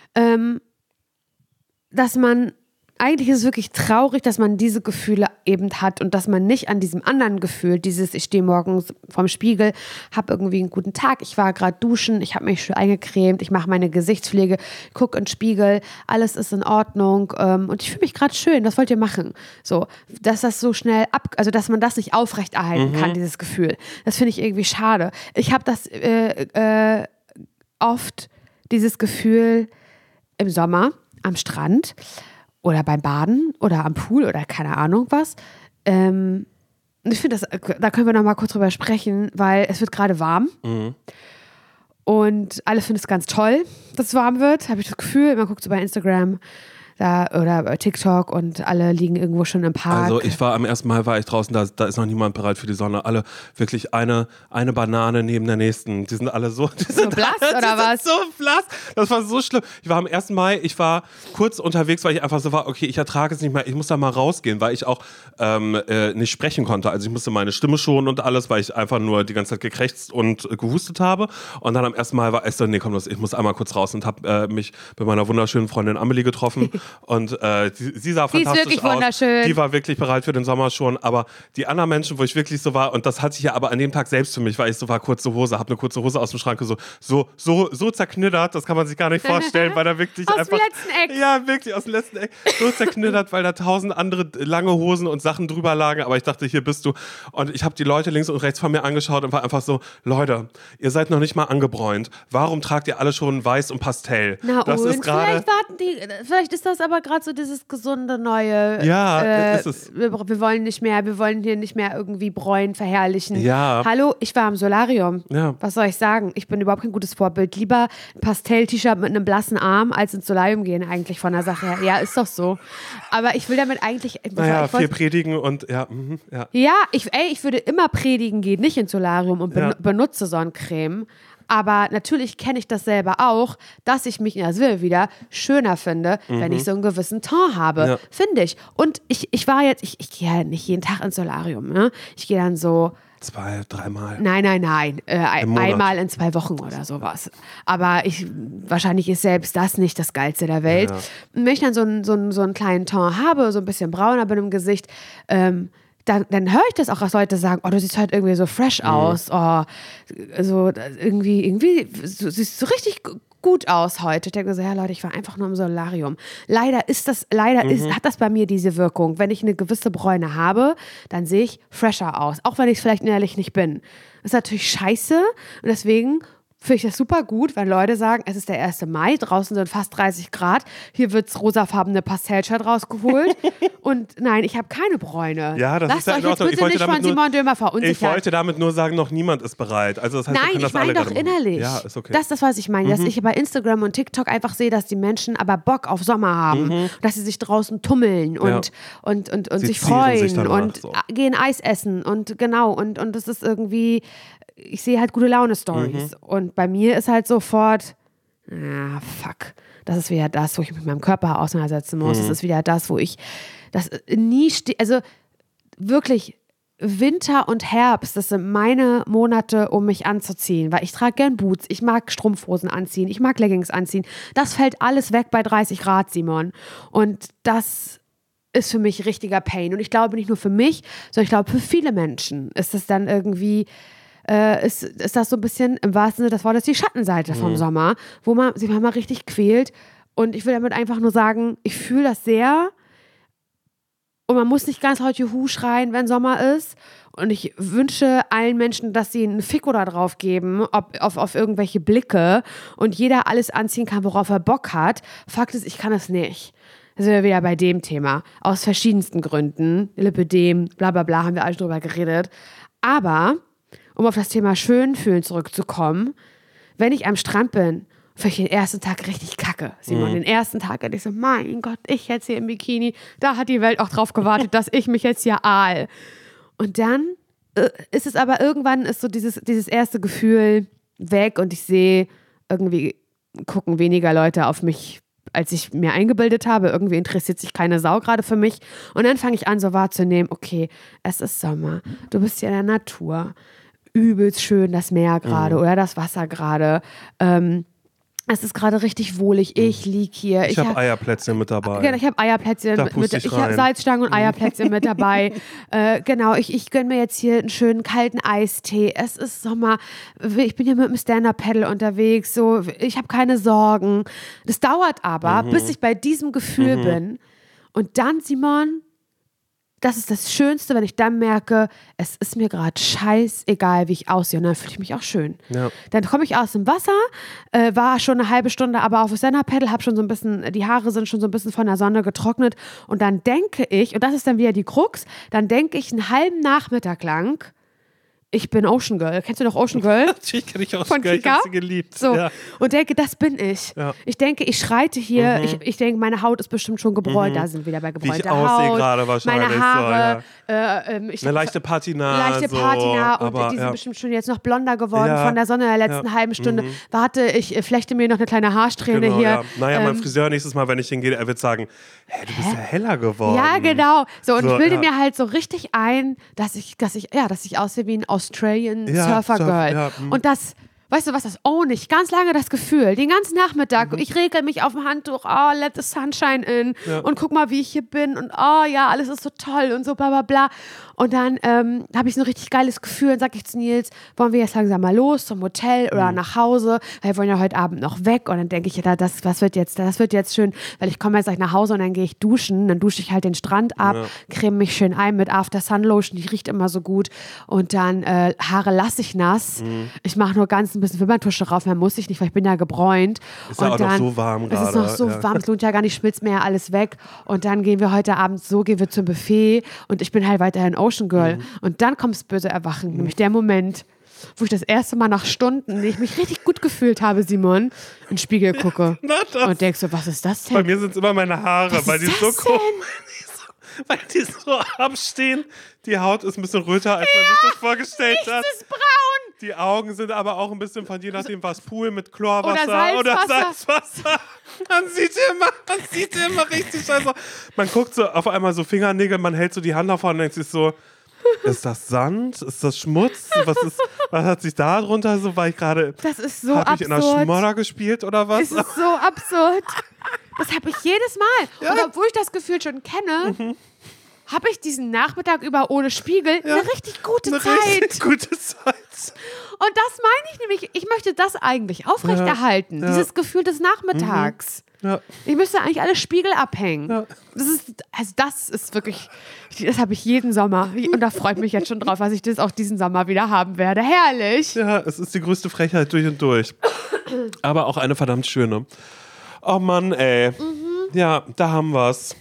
dass man, eigentlich ist es wirklich traurig, dass man diese Gefühle eben hat und dass man nicht an diesem anderen Gefühl, ich stehe morgens vorm Spiegel, habe irgendwie einen guten Tag, ich war gerade duschen, ich habe mich schön eingecremt, ich mache meine Gesichtspflege, gucke in den Spiegel, alles ist in Ordnung und ich fühle mich gerade schön, was wollt ihr machen? So, dass das so schnell also dass man das nicht aufrechterhalten kann, dieses Gefühl. Das finde ich irgendwie schade. Ich habe das oft, dieses Gefühl im Sommer am Strand, oder beim Baden oder am Pool oder keine Ahnung was. Ich finde, da können wir noch mal kurz drüber sprechen, weil es wird gerade warm. Und alle finden es ganz toll, dass es warm wird, habe ich das Gefühl. Man guckt so bei Instagram oder bei TikTok und alle liegen irgendwo schon im Park. Also ich war am ersten Mal war ich draußen, da ist noch niemand bereit für die Sonne. Alle wirklich eine Banane neben der nächsten. Die sind alle so blass oder was? So blass. Das war so schlimm. Ich war am 1. Mai, ich war kurz unterwegs, weil ich einfach so war, okay, ich ertrage es nicht mehr, ich muss da mal rausgehen, weil ich auch nicht sprechen konnte. Also ich musste meine Stimme schonen und alles, weil ich einfach nur die ganze Zeit gekrächzt und gehustet habe. Und dann am 1. Mai war ich so, nee, komm, ich muss einmal kurz raus und habe mich mit meiner wunderschönen Freundin Amelie getroffen. Und sie sah Die ist fantastisch wirklich aus. wunderschön. Die war wirklich bereit für den Sommer schon. Aber die anderen Menschen, wo ich wirklich so war, und das hatte ich ja aber an dem Tag selbst für mich, weil ich so war, kurze Hose, habe eine kurze Hose aus dem Schrank, so zerknittert, das kann man sich gar nicht vorstellen, weil da wirklich aus einfach... dem letzten Eck. Ja, wirklich, aus dem letzten Eck. So zerknittert, weil da 1000 andere lange Hosen und Sachen drüber lagen. Aber ich dachte, hier bist du. Und ich habe die Leute links und rechts von mir angeschaut und war einfach so, Leute, ihr seid noch nicht mal angebräunt. Warum tragt ihr alle schon weiß und Pastell? Na das und ist gerade... vielleicht ist das aber gerade so dieses gesunde neue. Ja, ist es. Wir wollen hier nicht mehr irgendwie Bräuen verherrlichen. Ja. Hallo, ich war im Solarium. Ja. Was soll ich sagen? Ich bin überhaupt kein gutes Vorbild. Lieber ein Pastell-T-Shirt mit einem blassen Arm, als ins Solarium gehen eigentlich von der Sache her. Ja, ist doch so. Aber ich will damit eigentlich... Naja, viel predigen und ja. Ja, ich würde immer predigen gehen, nicht ins Solarium und benutze Sonnencreme. Aber natürlich kenne ich das selber auch, dass ich mich, das will wieder, schöner finde, wenn ich so einen gewissen Ton habe. Ja. Finde ich. Und ich war jetzt, ich gehe ja nicht jeden Tag ins Solarium. Ne? Ich gehe dann so... 2, 3 Mal. Nein. Im Monat. Einmal in 2 Wochen oder sowas. Aber wahrscheinlich ist selbst das nicht das Geilste der Welt. Ja. Und wenn ich dann so einen kleinen Ton habe, so ein bisschen brauner bin im Gesicht, dann höre ich das auch, dass Leute sagen, oh, du siehst halt irgendwie so fresh aus. Oh, so irgendwie du siehst so richtig gut aus heute. Ich denke so, ja Leute, ich war einfach nur im Solarium. Leider hat das bei mir diese Wirkung. Wenn ich eine gewisse Bräune habe, dann sehe ich fresher aus. Auch wenn ich es vielleicht innerlich nicht bin. Das ist natürlich scheiße und deswegen finde ich das super gut, wenn Leute sagen, es ist der 1. Mai, draußen sind fast 30 Grad, hier wird's rosafarbene Pastellshirt rausgeholt und nein, ich habe keine Bräune. Ja, das ist ja euch in jetzt Ordnung. bitte nicht von Simon Dömer verunsichern. Ich wollte damit nur sagen, noch niemand ist bereit. Also das heißt, Nein, ich meine doch innerlich. Ja, ist okay. Das ist das, was ich meine. Dass ich bei Instagram und TikTok einfach sehe, dass die Menschen aber Bock auf Sommer haben. Dass sie sich draußen tummeln und sich freuen sich danach, und so. gehen Eis essen und genau. Und das ist irgendwie, ich sehe halt gute Laune-Stories. Und bei mir ist halt sofort, fuck. Das ist wieder das, wo ich mich mit meinem Körper auseinandersetzen muss. Das ist wieder das, wo ich das nie also wirklich Winter und Herbst, das sind meine Monate, um mich anzuziehen, weil ich trage gern Boots, ich mag Strumpfhosen anziehen, ich mag Leggings anziehen. Das fällt alles weg bei 30 Grad, Simon. Und das ist für mich richtiger Pain. Und ich glaube nicht nur für mich, sondern ich glaube für viele Menschen ist das dann irgendwie, ist das so ein bisschen im wahrsten Sinne des Wortes die Schattenseite vom Sommer, wo man sich manchmal richtig quält. Und ich will damit einfach nur sagen, ich fühle das sehr. Und man muss nicht ganz laut Juhu schreien, wenn Sommer ist. Und ich wünsche allen Menschen, dass sie einen Ficko da drauf geben, auf irgendwelche Blicke und jeder alles anziehen kann, worauf er Bock hat. Fakt ist, ich kann es nicht. Da sind wir wieder bei dem Thema. Aus verschiedensten Gründen. Lipödem, bla bla bla, haben wir alle drüber geredet. Aber, um auf das Thema Schönfühlen zurückzukommen, wenn ich am Strand bin, finde ich den ersten Tag richtig kacke, Simon. Den ersten Tag, und ich so, mein Gott, ich jetzt hier im Bikini, da hat die Welt auch drauf gewartet, dass ich mich jetzt hier aal. Und dann ist es aber irgendwann, ist so dieses erste Gefühl weg und ich sehe, irgendwie gucken weniger Leute auf mich, als ich mir eingebildet habe. Irgendwie interessiert sich keine Sau gerade für mich. Und dann fange ich an, so wahrzunehmen, okay, es ist Sommer, du bist hier in der Natur, übelst schön das Meer gerade oder das Wasser gerade. Es ist gerade richtig wohlig. Ich liege hier. Ich habe Eierplätzchen mit dabei. Genau, ich habe Eierplätzchen ich habe Salzstangen und Eierplätzchen mit dabei. Genau, ich gönne mir jetzt hier einen schönen kalten Eistee. Es ist Sommer. Ich bin hier mit dem Stand-Up-Paddle unterwegs. So, ich habe keine Sorgen. Das dauert aber, bis ich bei diesem Gefühl bin. Und dann, Simon, das ist das Schönste, wenn ich dann merke, es ist mir gerade scheißegal, wie ich aussehe. Und dann fühle ich mich auch schön. Ja. Dann komme ich aus dem Wasser, war schon eine halbe Stunde aber auf dem Stand-Up-Paddle, habe schon so ein bisschen, die Haare sind schon so ein bisschen von der Sonne getrocknet. Und dann denke ich, und das ist dann wieder die Krux, dann denke ich einen halben Nachmittag lang, ich bin Ocean Girl. Kennst du noch Ocean Girl? Natürlich kenne ich Ocean Girl, ich habe sie geliebt. So. Ja. Und denke, das bin ich. Ja. Ich denke, ich schreite hier, ich denke, meine Haut ist bestimmt schon gebräunt. Da sind wir wieder bei gebräunter Haut. Wie ich aussehe gerade wahrscheinlich. Meine Haare. So, ja. Eine leichte Patina. Und die sind bestimmt schon jetzt noch blonder geworden von der Sonne in der letzten halben Stunde. Warte, ich flechte mir noch eine kleine Haarsträhne hier. Ja. Naja, mein Friseur nächstes Mal, wenn ich hingehe, er wird sagen, du bist ja heller geworden. Ja, genau. So, und ich bilde mir halt so richtig ein, dass ich aussehe wie ein Australian Surfer Girl. Und das Weißt du was, das own ich ganz lange das Gefühl, den ganzen Nachmittag. Ich regel mich auf dem Handtuch, let the sunshine in und guck mal, wie ich hier bin und ja, alles ist so toll und so bla bla bla. Und dann habe ich so ein richtig geiles Gefühl und sag ich zu Nils, wollen wir jetzt langsam mal los zum Hotel oder nach Hause, weil wir wollen ja heute Abend noch weg. Und dann denke ich, das wird jetzt schön, weil ich komme jetzt gleich nach Hause und dann gehe ich duschen, dann dusche ich halt den Strand ab, creme mich schön ein mit After Sun Lotion, die riecht immer so gut und dann Haare lasse ich nass. Ich mache nur ganz ein bisschen Wimperntusche drauf, mehr muss ich nicht, weil ich bin ja gebräunt. Ist ja auch noch so warm gerade. Es ist noch so warm, es lohnt ja gar nicht, schmilzt mir ja alles weg. Und dann gehen wir heute Abend gehen wir zum Buffet und ich bin halt weiterhin Ocean Girl. Und dann kommt das böse Erwachen, nämlich der Moment, wo ich das erste Mal nach Stunden, die ich mich richtig gut gefühlt habe, Simon, in den Spiegel gucke und denkst so, was ist das denn? Bei mir sind es immer meine Haare, weil die so weil die so abstehen. Die Haut ist ein bisschen röter, als man sich das vorgestellt hat. Es ist braun. Die Augen sind aber auch ein bisschen von je nachdem was Pool mit Chlorwasser oder Salzwasser. Man sieht immer richtig scheiße. Man guckt so auf einmal so Fingernägel, man hält so die Hand davor und denkt sich so, ist das Sand? Ist das Schmutz? Was hat sich da drunter so, weil ich gerade das ist so habe absurd. Ich in der Schmodder gespielt oder was? Es ist so absurd. Das habe ich jedes Mal. Ja. Und obwohl ich das Gefühl schon kenne, habe ich diesen Nachmittag über ohne Spiegel eine richtig gute Zeit. Richtig gute Zeit. Und das meine ich nämlich, ich möchte das eigentlich aufrechterhalten, dieses Gefühl des Nachmittags. Ja. Ich müsste eigentlich alle Spiegel abhängen. Ja. Das ist wirklich, das habe ich jeden Sommer. Und da freut mich jetzt schon drauf, was ich das auch diesen Sommer wieder haben werde. Herrlich. Ja, es ist die größte Frechheit durch und durch. Aber auch eine verdammt schöne. Oh Mann, ey. Ja, da haben wir's.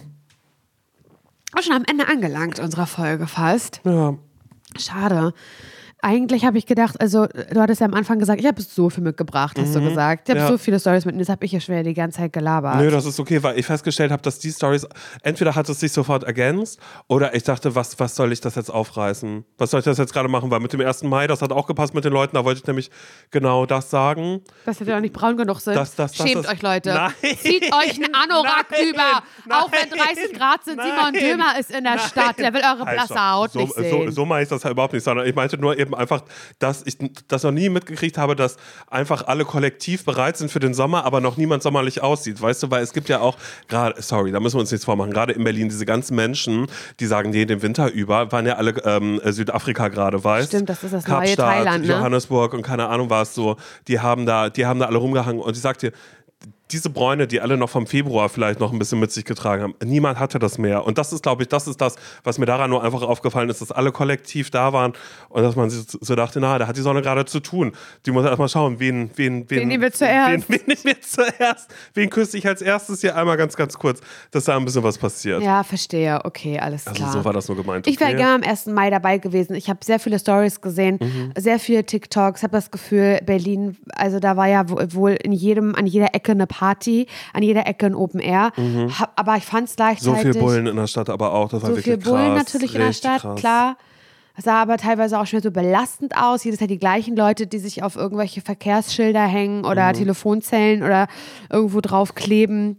Auch schon am Ende angelangt unserer Folge fast. Ja. Schade. Eigentlich habe ich gedacht, also du hattest ja am Anfang gesagt, ich habe so viel mitgebracht, hast du gesagt. Ich habe so viele Storys mit und das habe ich ja schwer die ganze Zeit gelabert. Nö, das ist okay, weil ich festgestellt habe, dass die Storys, entweder hat es sich sofort ergänzt oder ich dachte, was soll ich das jetzt aufreißen? Was soll ich das jetzt gerade machen? Weil mit dem 1. Mai, das hat auch gepasst mit den Leuten, da wollte ich nämlich genau das sagen. Dass wir doch nicht braun genug sind. Schämt euch, Leute. Nein. Zieht euch einen Anorak über. Auch wenn 30 Grad sind, Simon Dömer ist in der Stadt. Der will eure blasse Haut nicht sehen. So meine ich das halt überhaupt nicht, sondern ich meinte nur eben einfach, dass ich das noch nie mitgekriegt habe, dass einfach alle kollektiv bereit sind für den Sommer, aber noch niemand sommerlich aussieht, weißt du, weil es gibt ja auch gerade, sorry, da müssen wir uns nichts vormachen, gerade in Berlin, diese ganzen Menschen, die sagen, nee, den Winter über, waren ja alle Südafrika gerade, weißt du? Stimmt, das ist das Kapstadt, neue Thailand, ne? Johannesburg und keine Ahnung was so, die haben da alle rumgehangen und ich sag dir, diese Bräune, die alle noch vom Februar vielleicht noch ein bisschen mit sich getragen haben, niemand hatte das mehr. Und das ist, glaube ich, das, was mir daran nur einfach aufgefallen ist, dass alle kollektiv da waren und dass man sich so dachte, na, da hat die Sonne gerade zu tun. Die muss erstmal schauen, wen nehmen wir zuerst? Wen nehmen wir zuerst? Wen küsse ich als erstes hier einmal ganz, ganz kurz, dass da ein bisschen was passiert. Ja, verstehe. Okay, alles klar. Also so war das nur gemeint. Ich wäre gerne am 1. Mai dabei gewesen. Ich habe sehr viele Stories gesehen, sehr viele TikToks. Ich habe das Gefühl, Berlin, also da war ja wohl an jeder Ecke eine Party, an jeder Ecke ein Open Air. Aber ich fand es gleichzeitig... So viel Bullen in der Stadt aber auch, das war wirklich krass. So viel Bullen natürlich in der Stadt, krass. Klar. Es sah aber teilweise auch schon so belastend aus. Jedes Jahr die gleichen Leute, die sich auf irgendwelche Verkehrsschilder hängen oder Telefonzellen oder irgendwo drauf kleben.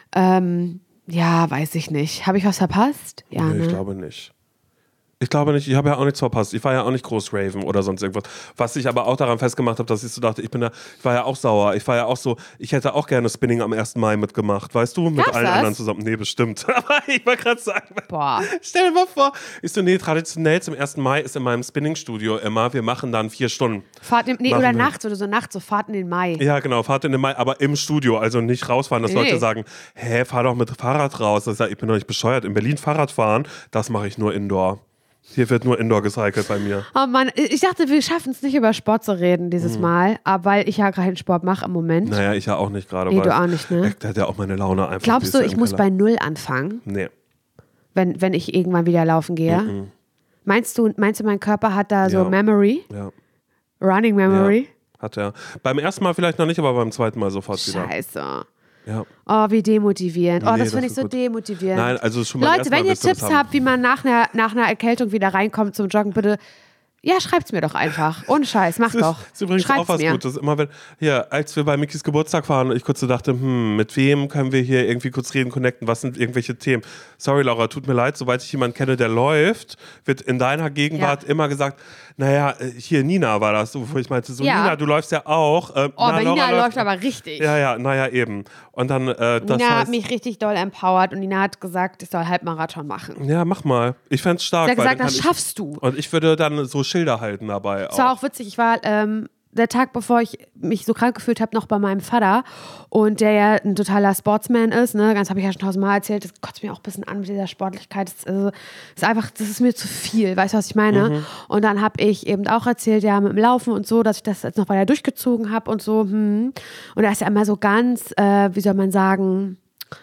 Ja, weiß ich nicht. Habe ich was verpasst? Ja, nee, ich glaube nicht. Ich glaube nicht, ich habe ja auch nichts verpasst. Ich war ja auch nicht groß raven oder sonst irgendwas. Was ich aber auch daran festgemacht habe, dass ich so dachte, ich war ja auch sauer. Ich war ja auch so, ich hätte auch gerne Spinning am 1. Mai mitgemacht, weißt du? Mit allen anderen zusammen. Nee, bestimmt. Aber ich wollte gerade sagen, stell dir mal vor, ich so, nee, traditionell zum 1. Mai ist in meinem Spinning-Studio immer, wir machen dann 4 Stunden. Oder nachts oder so nachts, so Fahrt in den Mai. Ja, genau, Fahrt in den Mai, aber im Studio, also nicht rausfahren, dass Leute sagen, fahr doch mit Fahrrad raus. Das ist ja, ich bin doch nicht bescheuert. In Berlin Fahrrad fahren, das mache ich nur Indoor. Hier wird nur Indoor gecycelt bei mir. Oh Mann, ich dachte, wir schaffen es nicht über Sport zu reden dieses Mal, aber weil ich ja keinen Sport mache im Moment. Naja, ich ja auch nicht gerade. Nee, du auch nicht, ne? Der hat ja auch meine Laune einfach. Glaubst du, ich muss bei 0 anfangen? Nee. Wenn ich irgendwann wieder laufen gehe? Meinst du, mein Körper hat da so Memory? Ja. Running Memory? Ja, hat er. Beim ersten Mal vielleicht noch nicht, aber beim zweiten Mal sofort wieder. Scheiße. Ja. Oh, wie demotivierend. Oh, das finde ich so demotivierend. Nein, also schon mal Leute, wenn ihr Tipps habt, wie man nach einer Erkältung wieder reinkommt zum Joggen, bitte, ja, schreibt's mir doch einfach. Ohne Scheiß, mach doch. Das ist übrigens Schreibt's auch was mir. Gutes. Immer als wir bei Mikis Geburtstag waren und ich kurz so dachte, mit wem können wir hier irgendwie kurz reden, connecten, was sind irgendwelche Themen? Sorry, Laura, tut mir leid, sobald ich jemanden kenne, der läuft, wird in deiner Gegenwart immer gesagt, Naja, hier Nina war das, wo ich meinte, so Ja. Nina, du läufst ja auch. Aber Nina läuft aber richtig. Ja, naja, eben. Und dann, das Nina hat heißt, mich richtig doll empowert und Nina hat gesagt, ich soll Halbmarathon machen. ja, mach mal. Ich fänd's stark. Sie hat weil gesagt, dann das kann schaffst du. Und ich würde dann so Schilder halten dabei. Es war auch witzig, ich war der Tag, bevor ich mich so krank gefühlt habe, noch bei meinem Vater und der ja ein totaler Sportsman ist, ne, ganz habe ich ja schon 1000-mal erzählt, das kotzt mir auch ein bisschen an mit dieser Sportlichkeit, ist einfach, das ist mir zu viel, weißt du, was ich meine? Und dann habe ich eben auch erzählt, ja, mit dem Laufen und so, dass ich das jetzt noch weiter durchgezogen habe und so, und da ist ja immer so ganz, wie soll man sagen,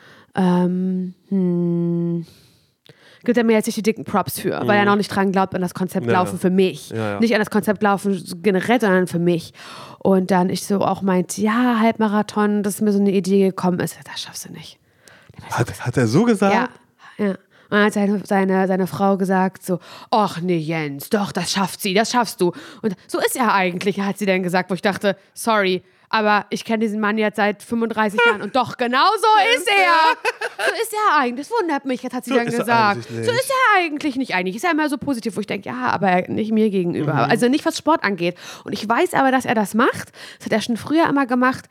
gibt er mir jetzt nicht die dicken Props für, weil er noch nicht dran glaubt an das Konzept Laufen für mich. Ja. Nicht an das Konzept Laufen generell, sondern für mich. Und dann ich so auch meinte, ja, Halbmarathon, dass mir so eine Idee gekommen ist, das schaffst du nicht. Hat er so gesagt? Ja. Und dann hat seine Frau gesagt so, ach nee, Jens, doch, das schafft sie, das schaffst du. Und so ist er eigentlich, hat sie dann gesagt, wo ich dachte, sorry, aber ich kenne diesen Mann jetzt seit 35 Jahren und doch, genau so ist er. So ist er eigentlich. Das wundert mich, jetzt hat sie So dann ist er gesagt. eigentlich nicht. So ist er eigentlich nicht. Eigentlich ist er immer so positiv, wo ich denke, ja, aber nicht mir gegenüber. Also nicht, was Sport angeht. Und ich weiß aber, dass er das macht. Das hat er schon früher immer gemacht.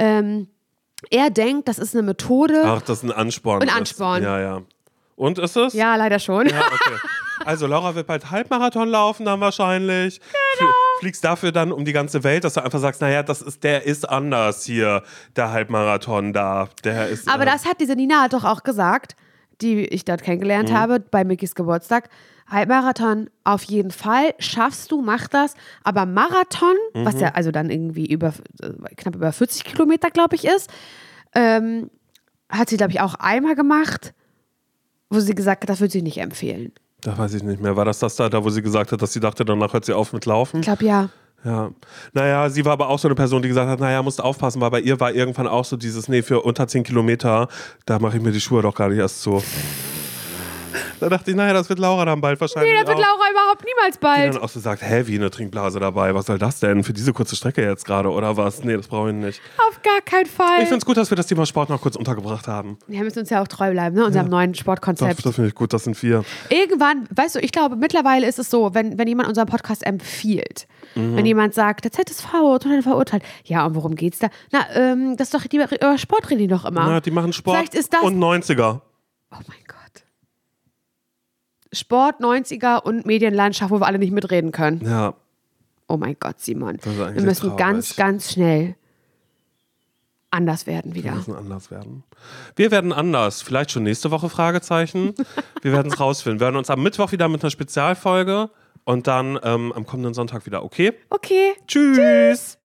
Er denkt, das ist eine Methode. Ach, das ist ein Ansporn. Ein Ansporn. Ja. Und ist es? Ja, leider schon. Ja, okay. Also Laura wird bald Halbmarathon laufen dann wahrscheinlich. Genau. Fliegst dafür dann um die ganze Welt, dass du einfach sagst, naja, der ist anders hier, der Halbmarathon da. Der ist, Aber das hat diese Nina doch auch gesagt, die ich dort kennengelernt habe, bei Mickys Geburtstag. Halbmarathon auf jeden Fall, schaffst du, mach das. Aber Marathon, was ja also dann irgendwie knapp über 40 Kilometer, glaube ich, ist, hat sie, glaube ich, auch einmal gemacht, wo sie gesagt hat, das würde sie nicht empfehlen. Da weiß ich nicht mehr. War das da, wo sie gesagt hat, dass sie dachte, danach hört sie auf mit Laufen? Ich glaube, ja. Ja. Naja, sie war aber auch so eine Person, die gesagt hat, naja, musst aufpassen, weil bei ihr war irgendwann auch so dieses, nee, für unter 10 Kilometer, da mache ich mir die Schuhe doch gar nicht erst so. Da dachte ich, naja, das wird Laura dann bald wahrscheinlich. Nee, das wird Laura überhaupt niemals Die bald. dann auch so sagt, hä, wie eine Trinkblase dabei? Was soll das denn für diese kurze Strecke jetzt gerade oder was? Nee, das brauche ich nicht. Auf gar keinen Fall. Ich finde es gut, dass wir das Thema Sport noch kurz untergebracht haben. Wir müssen uns ja auch treu bleiben, ne? Unserem neuen Sportkonzept. Das finde ich gut, das sind 4. Irgendwann, weißt du, ich glaube, mittlerweile ist es so, wenn jemand unseren Podcast empfiehlt, wenn jemand sagt, der ZSV total verurteilt, ja, und worum geht's da? Na, das ist doch, über Sport reden die doch immer. Ja, die machen Sport Vielleicht ist das, und 90er. oh mein Gott. Sport, 90er und Medienlandschaft, wo wir alle nicht mitreden können. Ja. Oh mein Gott, Simon. Das ist eigentlich Wir müssen traurig. ganz, ganz schnell anders werden Wir wieder. müssen anders werden. Wir werden anders. Vielleicht schon nächste Woche, Fragezeichen. Wir werden es rausfinden. Wir hören uns am Mittwoch wieder mit einer Spezialfolge und dann am kommenden Sonntag wieder. Okay? Okay. Tschüss.